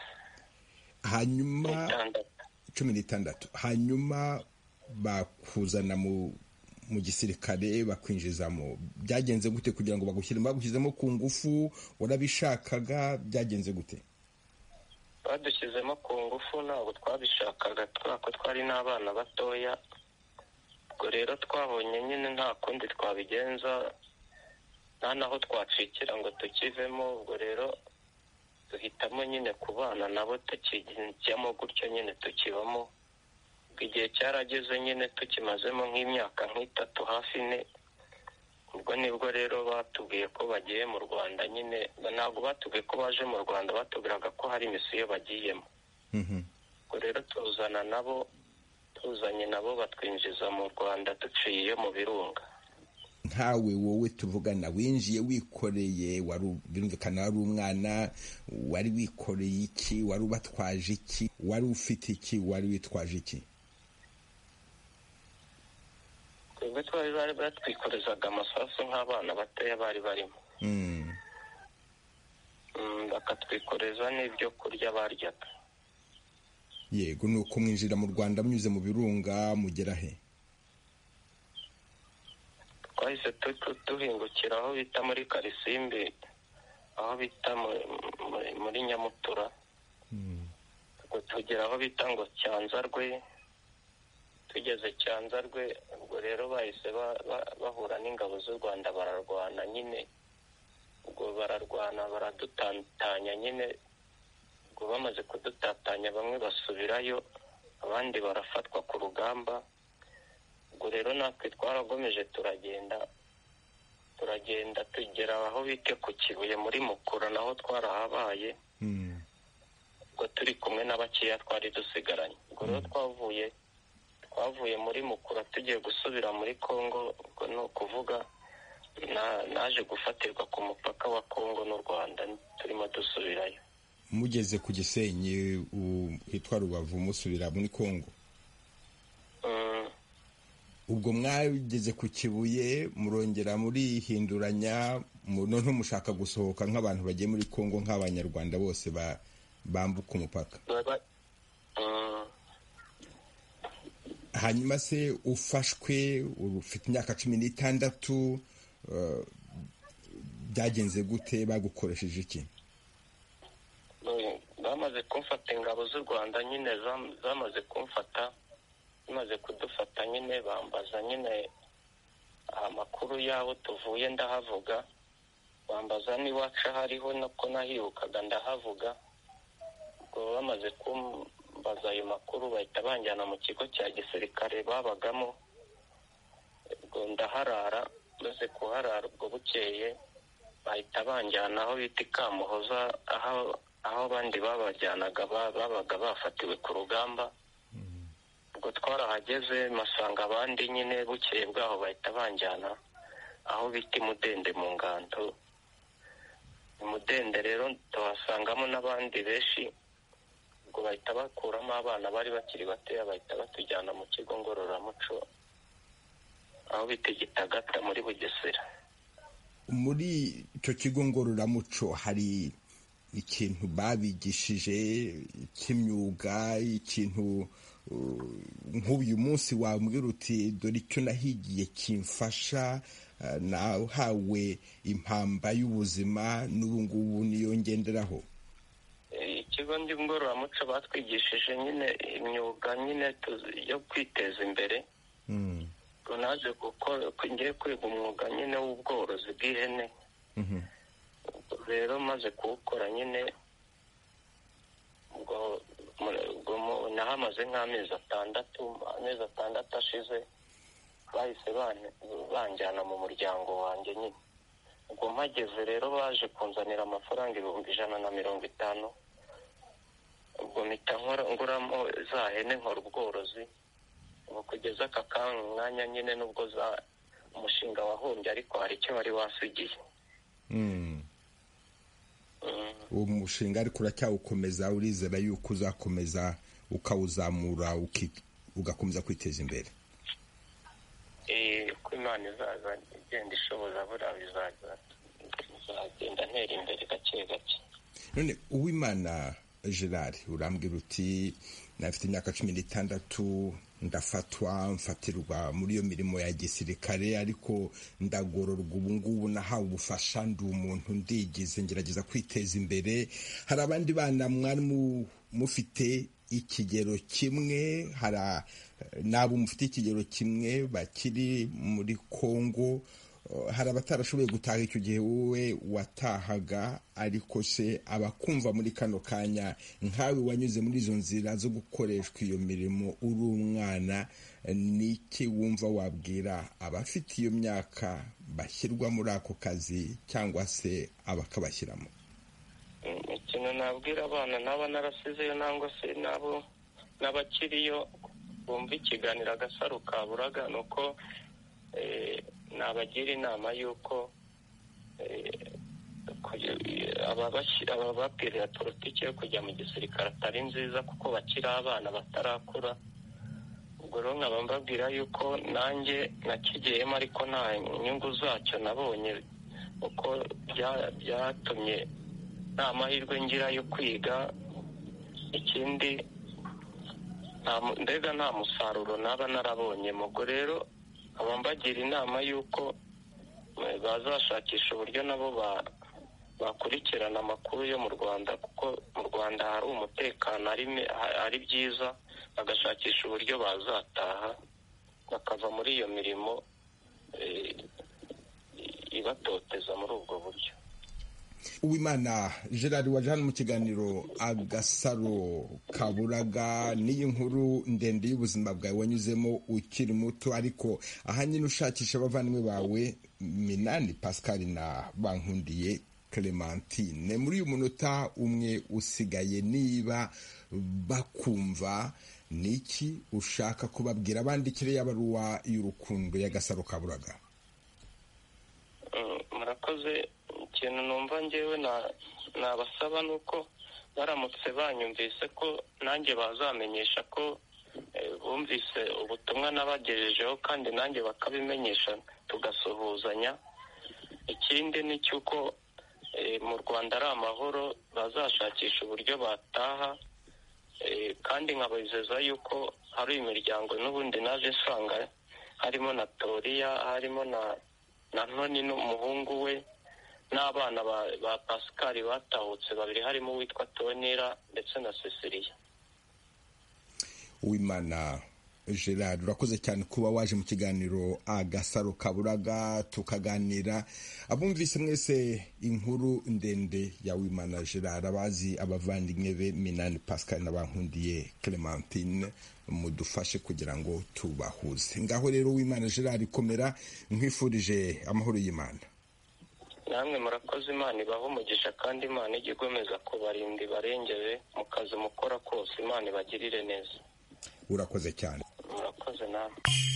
A: Hanyuma 16. Hanyuma bakuzana mu gisirikare bakwinjizamo, byagenze gute kugira ngo bagushyizemo ku ngufu? Warabishakaga? byagenze gute?
C: badushyizemo ku ngufu, ntabwo twabishakaga, ko twari n'abana batoya. ubwo rero twabonye nyine nta kundi twabigenza, nta naho twacikira ngo tukivemo. ubwo rero duhitamo nyine kubana nabo, tukijyamo gutyo nyine tukibamo. igihe cyarageze nyine tukimazemo nk'imyaka nk'itatu hafi 4, ubwo nibwo rero batubwiye ko bagiye mu Rwanda. nyine ntabwo batubwiye ko baje mu Rwanda, batubwiraga ko hari misiyo bagiyemo. ubwo rero tuzanye nabo batwinjiza mu Rwanda duciye iyo mu Birunga.
A: nkawe wowe tuvugana, winjiye wikoreye, birumvikana wari umwana, wari wikoreye iki? wari ubatwaje iki? wari ufite iki? wari witwaje iki?
C: twebwe twari batwikorezaga amasasu nk'abana batoya bari barimo, bakatwikoreza n'ibyo kurya baryaga.
A: yego. nuko mwinjira mu Rwanda munyuze mu Birunga, mugera he?
C: twahise duhingukira aho bita muri Karisimbi, aho bita muri Nyamutura. tugera aho bita ngo Cyanzarwe. tugeze Cyanzarwe, ubwo rero bahise bahura n'ingabo z'u Rwanda, bararwana nyine. ubwo bararwana baradutatanya nyine. ubwo bamaze kudutatanya, bamwe basubirayo, abandi barafatwa ku rugamba. ubwo rero natwe twaragomeje turagenda tugera aho bite ku Kibuye muri Mukura, naho twarahabaye. ubwo turi kumwe n'abakeya twari dusigaranye. ubwo rero twavuye muri Mukura tugiye gusubira muri Kongo. ubwo ni ukuvuga naje gufatirwa ku mupaka wa Kongo n'u Rwanda, turimo dusubirayo.
A: mugeze ku Gisenyi hitwa Rubavu, musubira muri Kongo. ubwo mwageze ku Kibuye, murongera murihinduranya, noneho mushaka gusohoka nk'abantu bagiye muri Kongo, nk'abanyarwanda bose bambuka umupaka. hanyuma se ufashwe, ufite imyaka 16, byagenze gute? bagukoresheje iki?
C: bamaze kumfata, ingabo z'u Rwanda nyine zamaze kumfata, zimaze kudufata nyine, bambaza nyine amakuru y'aho tuvuye, ndahavuga. bambaza n'iwacu hariho nako nahibukaga, ndahavuga. ubwo bamaze kumbaza ayo makuru, bahita banjyana mu kigo cya gisirikare babagamo. ubwo ndaharara, maze kuharara, ubwo bukeye bahita banjyana aho bita Kamuhoza, aho abandi babajyanaga babaga bafatiwe ku rugamba. ubwo twarahageze, masanga abandi nyine, bukeye bwaho bahita banjyana aho bita Mudende mu Ngando. Mudende rero tuhasangamo n'abandi benshi. ubwo bahita bakuramo abana bari bakiri batoya, bahita batujyana mu kigo ngororamuco aho bita Gitagata muri Bugesera.
A: muri icyo kigo ngororamuco hari ikintu babigishije cy'imyuga, ikintu nk'uyu munsi wambwira uti dore icyo nahigiye kimfasha, nahawe impamba y'ubuzima, n'ubu ngubu niyo ngenderaho?
C: ikigo ngororamuco batwigishije nyine imyuga nyine yo kwiteza imbere. naje ngiye kwiga umwuga nyine w'ubworozi bw'ihene. rero maze kuwukora nyine, ubwo nahamaze nk'amezi 6 ashize, bahise banjyana mu muryango wanjye nyine. ubwo mpageze rero baje kunzanira amafaranga 150. ubwo mpita nguramo za hene, nkora ubworozi. ubu kugeza aka mwanya nyine, nubwo umushinga wahombye, ariko hari icyo wari wasigiye.
A: uwo mushinga ariko uracyawukomeza, urizera yuko uzakomeza ukawuzamura ugakomeza kwiteza imbere?
C: ko Imana izaza igenda ishoboza, buriya bizagenda ntera imbere gake gake.
A: none Uwimana Gerard urambwira uti nafite imyaka 16 ndafatwa mfatirwa muri iyo mirimo ya gisirikare ariko ndagororwa ubu ngubu nahawe ubufasha ndi umuntu ndigize ngerageza kwiteza imbere. Hari abandi bana mwari mufite ikigero kimwe, hari nabo mufite ikigero kimwe bakiri muri Kongo, hari abatarashoboye gutaha icyo gihe wowe watahaga, ariko se abakumva muri kano kanya nkawe wanyuze muri izo nzira zo gukoreshwa iyo mirimo uri umwana, niki wumva wabwira abafite iyo myaka bashyirwa muri ako kazi cyangwa se abakabashyiramo?
C: Ikintu nabwira abana naba narasizeyo nangwa se nabo n'abakiriyo bumva ikiganiro Agasaro Kaburaga, nuko nabagira inama y'uko abababwirira politiki yo kujya mu gisirikare atari nziza kuko bakiri abana batarakura. Ubwo rero nkaba mbabwira y'uko nanjye nakigiyemo ariko nta nyungu zacyo nabonye, kuko byatumye nta mahirwe ngira yo kwiga. Ikindi mbega nta musaruro naba narabonye. Ubwo rero abambagira inama y'uko bazashakisha uburyo nabo bakurikirana amakuru yo mu Rwanda, kuko mu Rwanda hari umutekano ari byiza, bagashakisha uburyo bazataha bakava muri iyo mirimo ibatoteza muri ubwo buryo.
A: Uwimana Gerard waje hano mu kiganiro Agasaro Kaburaga, n'iyi nkuru ndende y'ubuzima bwawe wanyuzemo ukiri muto, ariko ahanyine ushakisha abavandimwe bawe Minani Pascal na Bankundiye Clementine. Muri uyu munota umwe usigaye, niba bakumva, niki ushaka kubabwira bandikire y'abaruwa y'urukundo y'Agasaro Kaburaga?
C: Murakoze. Ikintu numva njyewe nabasaba nuko baramutse banyumvise ko nanjye bazamenyesha ko bumvise ubutumwa nabagejejeho, kandi nanjye bakabimenyesha tugasuhuzanya. Ikindi ni cyuko mu Rwanda ari amahoro, bazashakisha uburyo bataha, kandi nkabizeza yuko hari imiryango n'ubundi naje nsanga harimo na Toriya, harimo na Ntoni n'umuhungu we, n'abana ba Pascal batahutse babiri, harimo uwitwa Tonera ndetse na Cecilia.
A: Uwimana Gerard urakoze cyane kuba waje mu kiganiro Agasaro Kaburaga tukaganira. Abumvise mwese inkuru ndende ya Uwimana Gerard, abazi abavandimwe be Minani Pascal na Bankundiye Clementine, mudufashe kugira ngo tubahuze. Ngaho rero Uwimana Gerard komera, nkwifurije amahoro y'Imana.
C: Namwe murakoze, Imana ibahe umugisha, kandi Imana ijye igomeza kubarinda ibarengere mu kazi mukora kose. Imana ibagirire neza.
A: Urakoze cyane.
C: Murakoze namwe.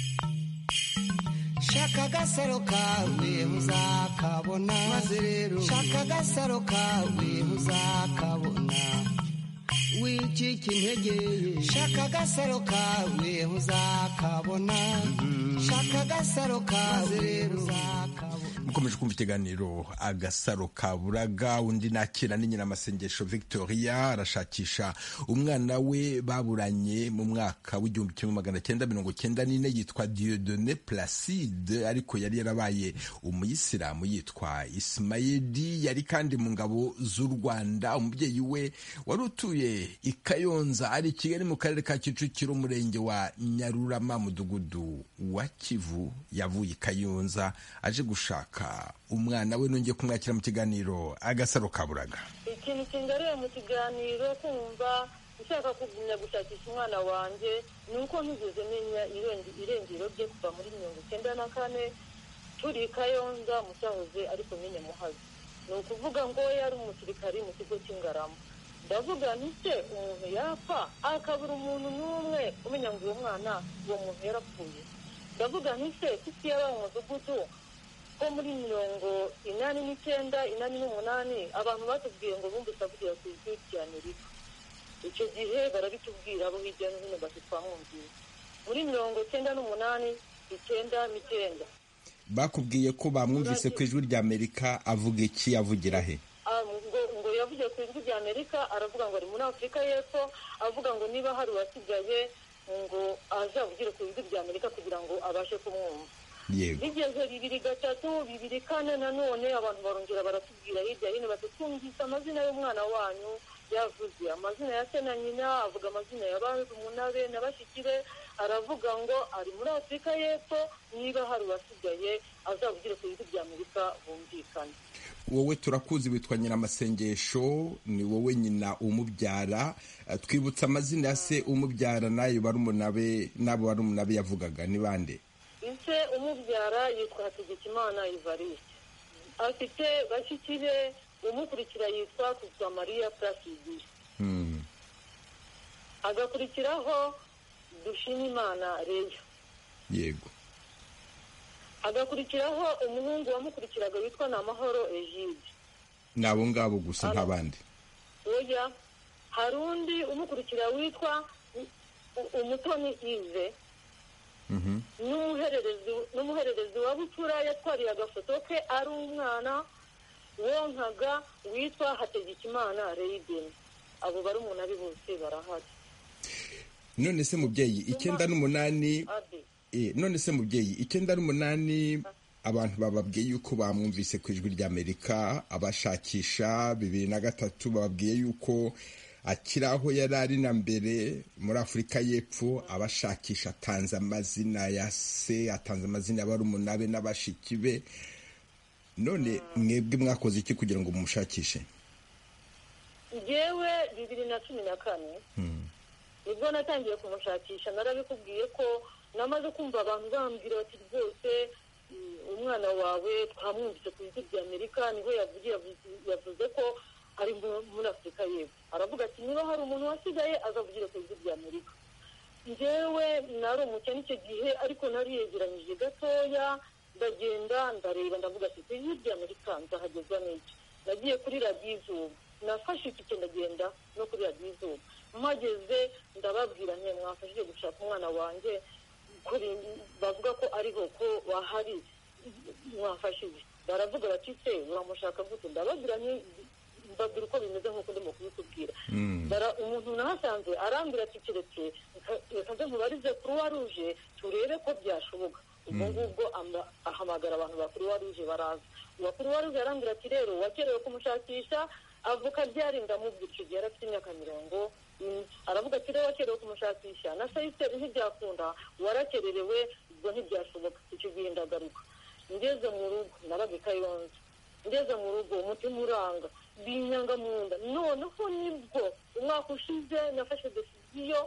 F: Shaka Agasaro kawe uzakabona, maze rero shaka Agasaro kawe uzakabona, wicika intege. Shaka Agasaro kawe uzakabona, shaka Agasaro kawe rero uzakabona.
A: Mukomeje kumva ikiganiro Agasaro Kaburaga. Undi nakira ni Nyiramasengesho Victoria, arashakisha umwana we baburanye mu mwaka w'1994, yitwa Dieudonné Placide, ariko yari yarabaye umuyisilamu yitwa Ismaili. Yari kandi mu ngabo z'u Rwanda. Umubyeyi we wari utuye i Kayonza, ari i Kigali mu karere ka Kicukiro, umurenge wa Nyarurama, mudugudu wa Kivu. Yavuye i Kayonza aje gushaka umwana we. Nongeye kumwakira mu kiganiro Agasaro Kaburaga.
B: Ikintu kingariye mu kiganiro kumva ushaka kugumya gushakisha umwana wanjye ni uko ntigeze menya irengero rye kuva muri 1994 turi Kayonza mu cyahoze ariko nyine Muhazi. Ni ukuvuga ngo yari umusirikari mu kigo cy'Ingarama. Ndavuga nti se umuntu yapfa akabura umuntu n'umwe umenya ngo uwo mwana uwo muntu yarapfuye. Ndavuga nti se kuki yaba mu mudugudu ko muri 1988 abantu batubwiye ngo bumvise avugira ku ijwi ry'Amerika. Icyo gihe barabitubwira abo hirya no hino batwamwumviye. Muri 1989 bakubwiye
A: ko bamwumvise ku ijwi ry'Amerika. Avuga iki? Avugira he?
B: ngo yavugiye ku ijwi rya Amerika aravuga ngo ari muri Afurika y'Epfo, avuga ngo niba hari uwasigaye ngo azavugire ku ijwi rya Amerika kugira ngo abashe kumwumva. Bigeze 2-3 2-4 nanone abantu barongera baratubwira hirya hino batwumvise amazina y'umwana wanyu, yavuze amazina ya se na nyina, avuga amazina y'abarumunabe n'abashikire, aravuga ngo ari muri Afurika y'Epfo, niba hari uwasigaye azavugire ku ijwi rya Amerika bumvikane.
A: Wowe turakuzi witwa Nyiramasengesho, ni wowe nyina umubyara, twibutsa amazina ya se umubyara nayo barumunabe n'abo barumunabe yavugaga ni bande?
B: Ise umubyara yitwa Hategekimana Evariste, afite bashikire umukurikira yitwa Kuzwa Maria Placide, agakurikiraho Dushimimana Reyo,
A: yego,
B: agakurikiraho umuhungu wamukurikiraga witwa Namahoro Egide.
A: Nabo ngabo gusa ntabandi?
B: Oya, hari undi umukurikira witwa Umutoni Ive, n'umuhererezi wa Bucura yatwariye agafoto ke ari umwana wonkaga witwa Hategekimana Reiden. Abo bari umunabi bose barahari.
A: None se mubyeyi 9 n'umunani abantu bababwiye yuko bamwumvise ku ijwi rya Amerika, abashakisha 2003 bababwiye yuko akiraho yari ari na mbere muri Afurika y'Epfo, abashakisha atanze amazina ya se, atanze amazina y'abarumunabe n'abashiki be. None mwebwe mwakoze iki kugira ngo mumushakishe?
B: Jewe 2014 nibwo natangiye kumushakisha. Narabikubwiye ko namaze kumva abantu bambwira bati rwose umwana wawe twamwumvise ku ijwi rya Amerika, niho yavuze ko ari muri Afurika y'Epfo. Aravuga ati niba hari umuntu wasigaye azavugira ku ijwi rya Amerika. Njyewe nari umukene icyo gihe, ariko nari yegeranyije gatoya, ndagenda ndareba ndavuga ati ku ijwi rya Amerika nzahagezwa n'iki. Nagiye kuri radiyo Izuba, nafashe itike ndagenda no kuri radiyo Izuba. Mpageze ndababwira nti mwafashije gushaka umwana wanjye, kuri bavuga ko ariho ko wahari, mwafashije. Baravuga bati se uramushaka gute? Ndababwira nti mbabwira uko bimeze nk'uko ndimo kubikubwira. Umuntu nahasanze arambwira ati keretse reka nze mubarize Croix Rouge turebe ko byashoboka. Ubwo ngubwo ahamagara abantu ba Croix Rouge baraza. Uwa Croix Rouge arambwira ati rero wakerewe kumushakisha, avuka ryari? Ndamubwira icyo gihe afite imyaka 40. Aravuga ati rero wakerewe kumushakisha na sayiseri ntibyakunda, warakererewe, ubwo ntibyashoboka. Icyo gihe ndagaruka, ngeze mu rugo nabaga Kayonza, ngeze mu rugo umutima uranga binyanga mu nda. Noneho nibwo umwaka ushize nafashe decision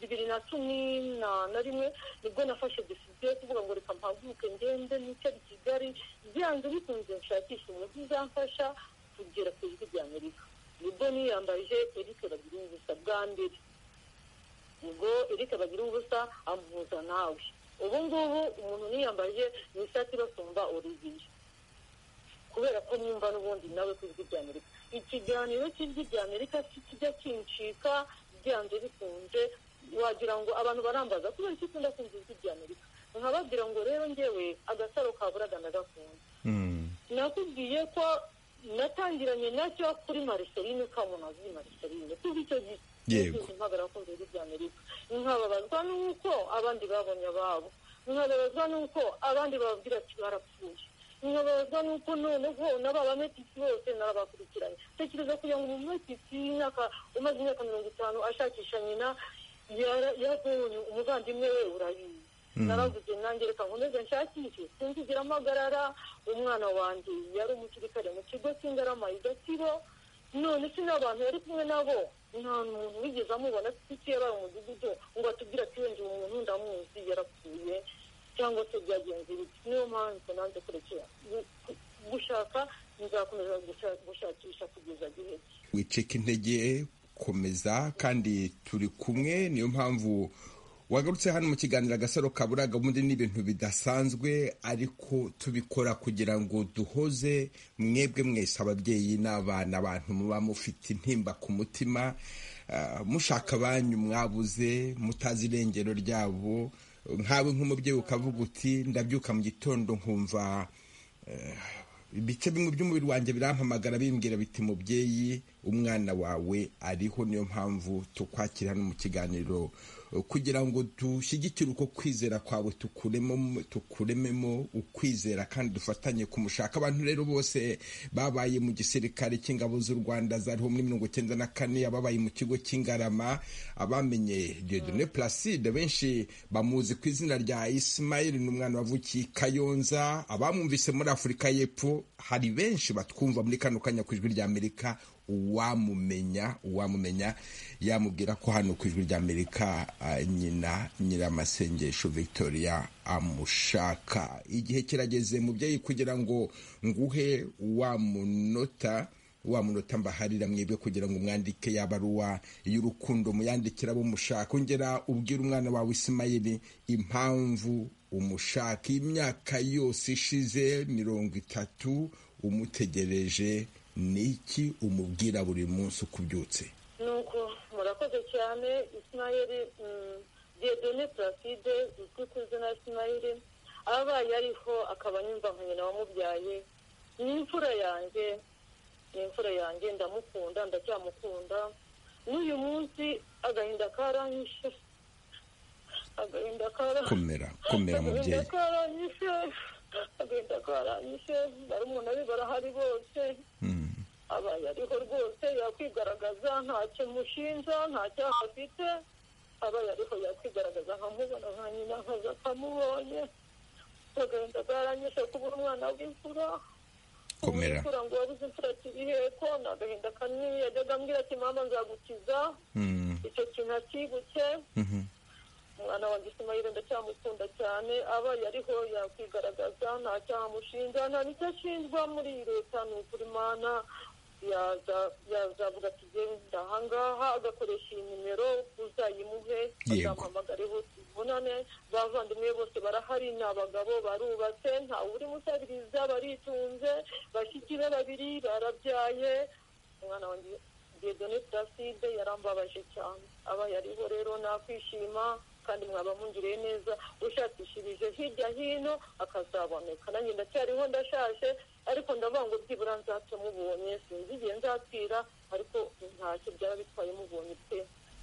B: 2011 nibwo nafashe decision kuvuga ngo reka mpaguke ngende nicari Kigali, byanze bikunze nshakisha umuntu uzamfasha kugera ku ijwi rya Amerika. Nibwo niyambaje Eric Bagiruwubusa bwa mbere. Ubwo Eric Bagiruwubusa amvuza nawe. Ubu ngubu umuntu niyambaje ni Isati Basumba Olivier, kubera ko nyumva n'ubundi nawe ku ijwi rya Amerika. Ikiganiro cy'ijwi rya Amerika kijya kincika byanze bikunze, wagira ngo abantu barambaza kubera iki ukunda kumva ijwi rya Amerika. Nkababwira ngo rero njyewe agasaro kaburaga ndagakunda. Nakubwiye ko natangiranye nacyo kuri Marceline Kamunazi. Marceline kuva icyo gihe yego mpagara ko ijwi rya Amerika, nkababazwa nuko abandi babonye ababo, nkababazwa nuko abandi bababwira ati barapfuye, nkababazwa nuko noneho n'abametisi bose narabakurikiranye. Tekereza kugira ngo umumetisi umaze imyaka 50 ashakisha nyina yabonye umuvandimwe we, urabizi. Naravuze nanjye reka nkomeze nshakishe, sinzigira amagarara. Umwana wanjye yari umusirikare mu kigo cy'Ingarama Igasibo, none si n'abantu yari kumwe nabo nta muntu wigeze amubona afite yari umudugudu ngo atubwire ati wenda umuntu ndamuzi yarapfuye cyangwa se byagenze biti. Niyo mpamvu nanjye kurekera gushaka, nzakomeza gushakisha kugeza gihe.
A: Wiceka intege, komeza, kandi turi kumwe. Niyo mpamvu wagarutse hano mu kiganiro Agasaro Kaburaga. Ubundi ni ibintu bidasanzwe, ariko tubikora kugira ngo duhoze mwebwe mwese ababyeyi n'abana, abantu muba mufite intimba ku mutima, mushaka abanyu mwabuze, mutazi irengero ryabo. Nkawe nk'umubyeyi ukavuga uti ndabyuka mu gitondo nkumva ibice bimwe by'umubiri wanjye birampamagara bimbwira biti mubyeyi umwana wawe ariho, niyo mpamvu tukwakira hano mu kiganiro kugira ngo dushyigikire uko kwizera kwawe, tukurememo ukwizera kandi dufatanye kumushaka. Abantu rero bose babaye mu gisirikare cy'ingabo z'u Rwanda zariho muri 1994, ababaye mu kigo cy'Ingarama, abamenye Dieudonné Placide benshi bamuzi ku izina rya Ismail, ni umwana wavukiye Kayonza. Abamwumvise muri Afurika y'Epfo, hari benshi batwumva muri kano kanya ku Ijwi ry'Amerika. Uwamumenya yamubwira ko hano ku Ijwi ry'Amerika nyina Nyiramasengesho Victoria amushaka. Igihe kirageze mubyeyi kugira ngo nguhe wa munota mbaharira mwebwe, kugira ngo mwandike ya baruwa y'urukundo muyandikira abo mushaka. Ongera ubwira umwana wawe Ismail impamvu umushaka. Imyaka yose ishize 30 umutegereje, niki umubwira buri munsi ukubyutse?
B: Nuko murakoze cyane. Ismail Dieudonné Placide uzwi ku izina Ismail abaye ariho akaba nyumva nka nyina wamubyaye, ni imfura yanjye, ndamukunda, ndacyamukunda. N'uyu munsi agahinda karanyishe,
A: komera mubyeyi,
B: agahinda karanyishe. barumuna be barahari bose, abaye ariho rwose yakwigaragaza, ntacyo mushinja, nta cyaha afite. abaye ariho yakwigaragaza nkamubona nka nyina, nkaza akamubonye. agahinda karanyishe kubura umwana w'imfura.
A: komera
B: ngo wabuze imfura kiriheko, ni agahinda kanini. yajyaga ambwira ati mama nzagukiza, icyo kintu akibuke. umwana wanjye Ismail ndacyamukunda cyane. abaye ariho yakwigaragaza, nta cyaha amushinja, nta n'icyo ashinjwa muri iyi leta. ni ukuri Imana yazavuga ati genda ahangaha, agakoresha iyi nimero, uzayimuhe azamuhamagareho tubonane. bavandimwe bose barahari, ni abagabo, barubatse, ntawe uri musabiriza, baritunze. bashiki be 2 barabyaye. umwana wanjye Dieudonné Placide yarambabaje cyane. abaye ariho rero nakwishima, kandi mwaba mungiriye neza. ushakishirije hirya hino akazaboneka. nanjye ndacyariho, ndashaje, ariko ndavuga ngo byibura nzaca mubonye. sinzi igihe nzapfira, ariko ntacyo byaba bitwaye mubonye pe.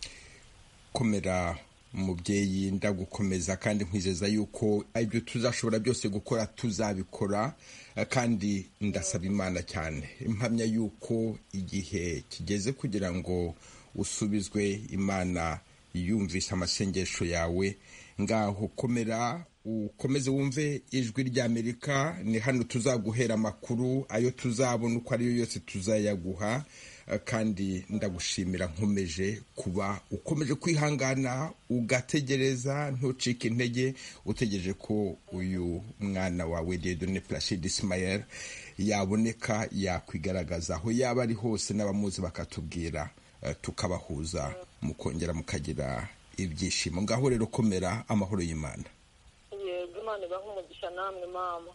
A: komera umubyeyi, ndagukomeza kandi nkwizeza yuko ibyo tuzashobora byose gukora tuzabikora, kandi ndasaba Imana cyane, impamya yuko igihe kigeze kugira ngo usubizwe. Imana yumvise amasengesho yawe. ngaho komera, ukomeze wumve Ijwi ry'Amerika. ni hano tuzaguhera amakuru, ayo tuzabona uko ariyo yose tuzayaguha. kandi ndagushimira nkomeje kuba ukomeje kwihangana ugategereza, ntucike intege, utegereje ko uyu mwana wawe Dieudonné Placide Ismail yaboneka, yakwigaragaza aho yaba ari hose, n'abamuzi bakatubwira, tukabahuza, mukongera mukagira ibyishimo. ngaho rero komera, amahoro y'Imana.
B: yego, Imana ibahe umugisha namwe mama.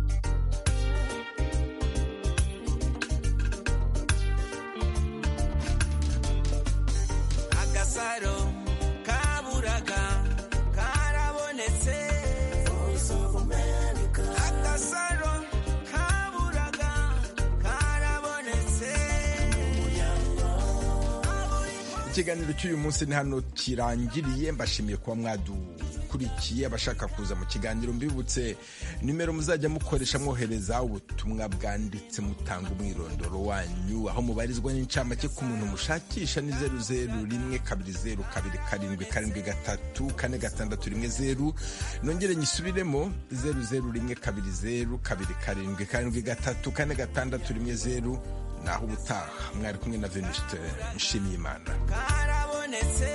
J: Agasaro kaburaga karabonetse, agasaro kaburaga karabonetse.
A: Ikiganiro cy'uyu munsi ni hano kirangiriye. mbashimiye kuba mwadukurikiye. abashaka kuza mu kiganiro mbibutse nimero muzajya mukoresha mwohereza ubutumwa bwanditse, mutanga umwirondoro wanyu, aho mubarizwa n'incamake ku muntu mushakisha. ni 00120773 nongere nyisubiremo 00120773 naho ubutaha. mwari kumwe na Venuste Nshimiyimana.
J: Karabonetse.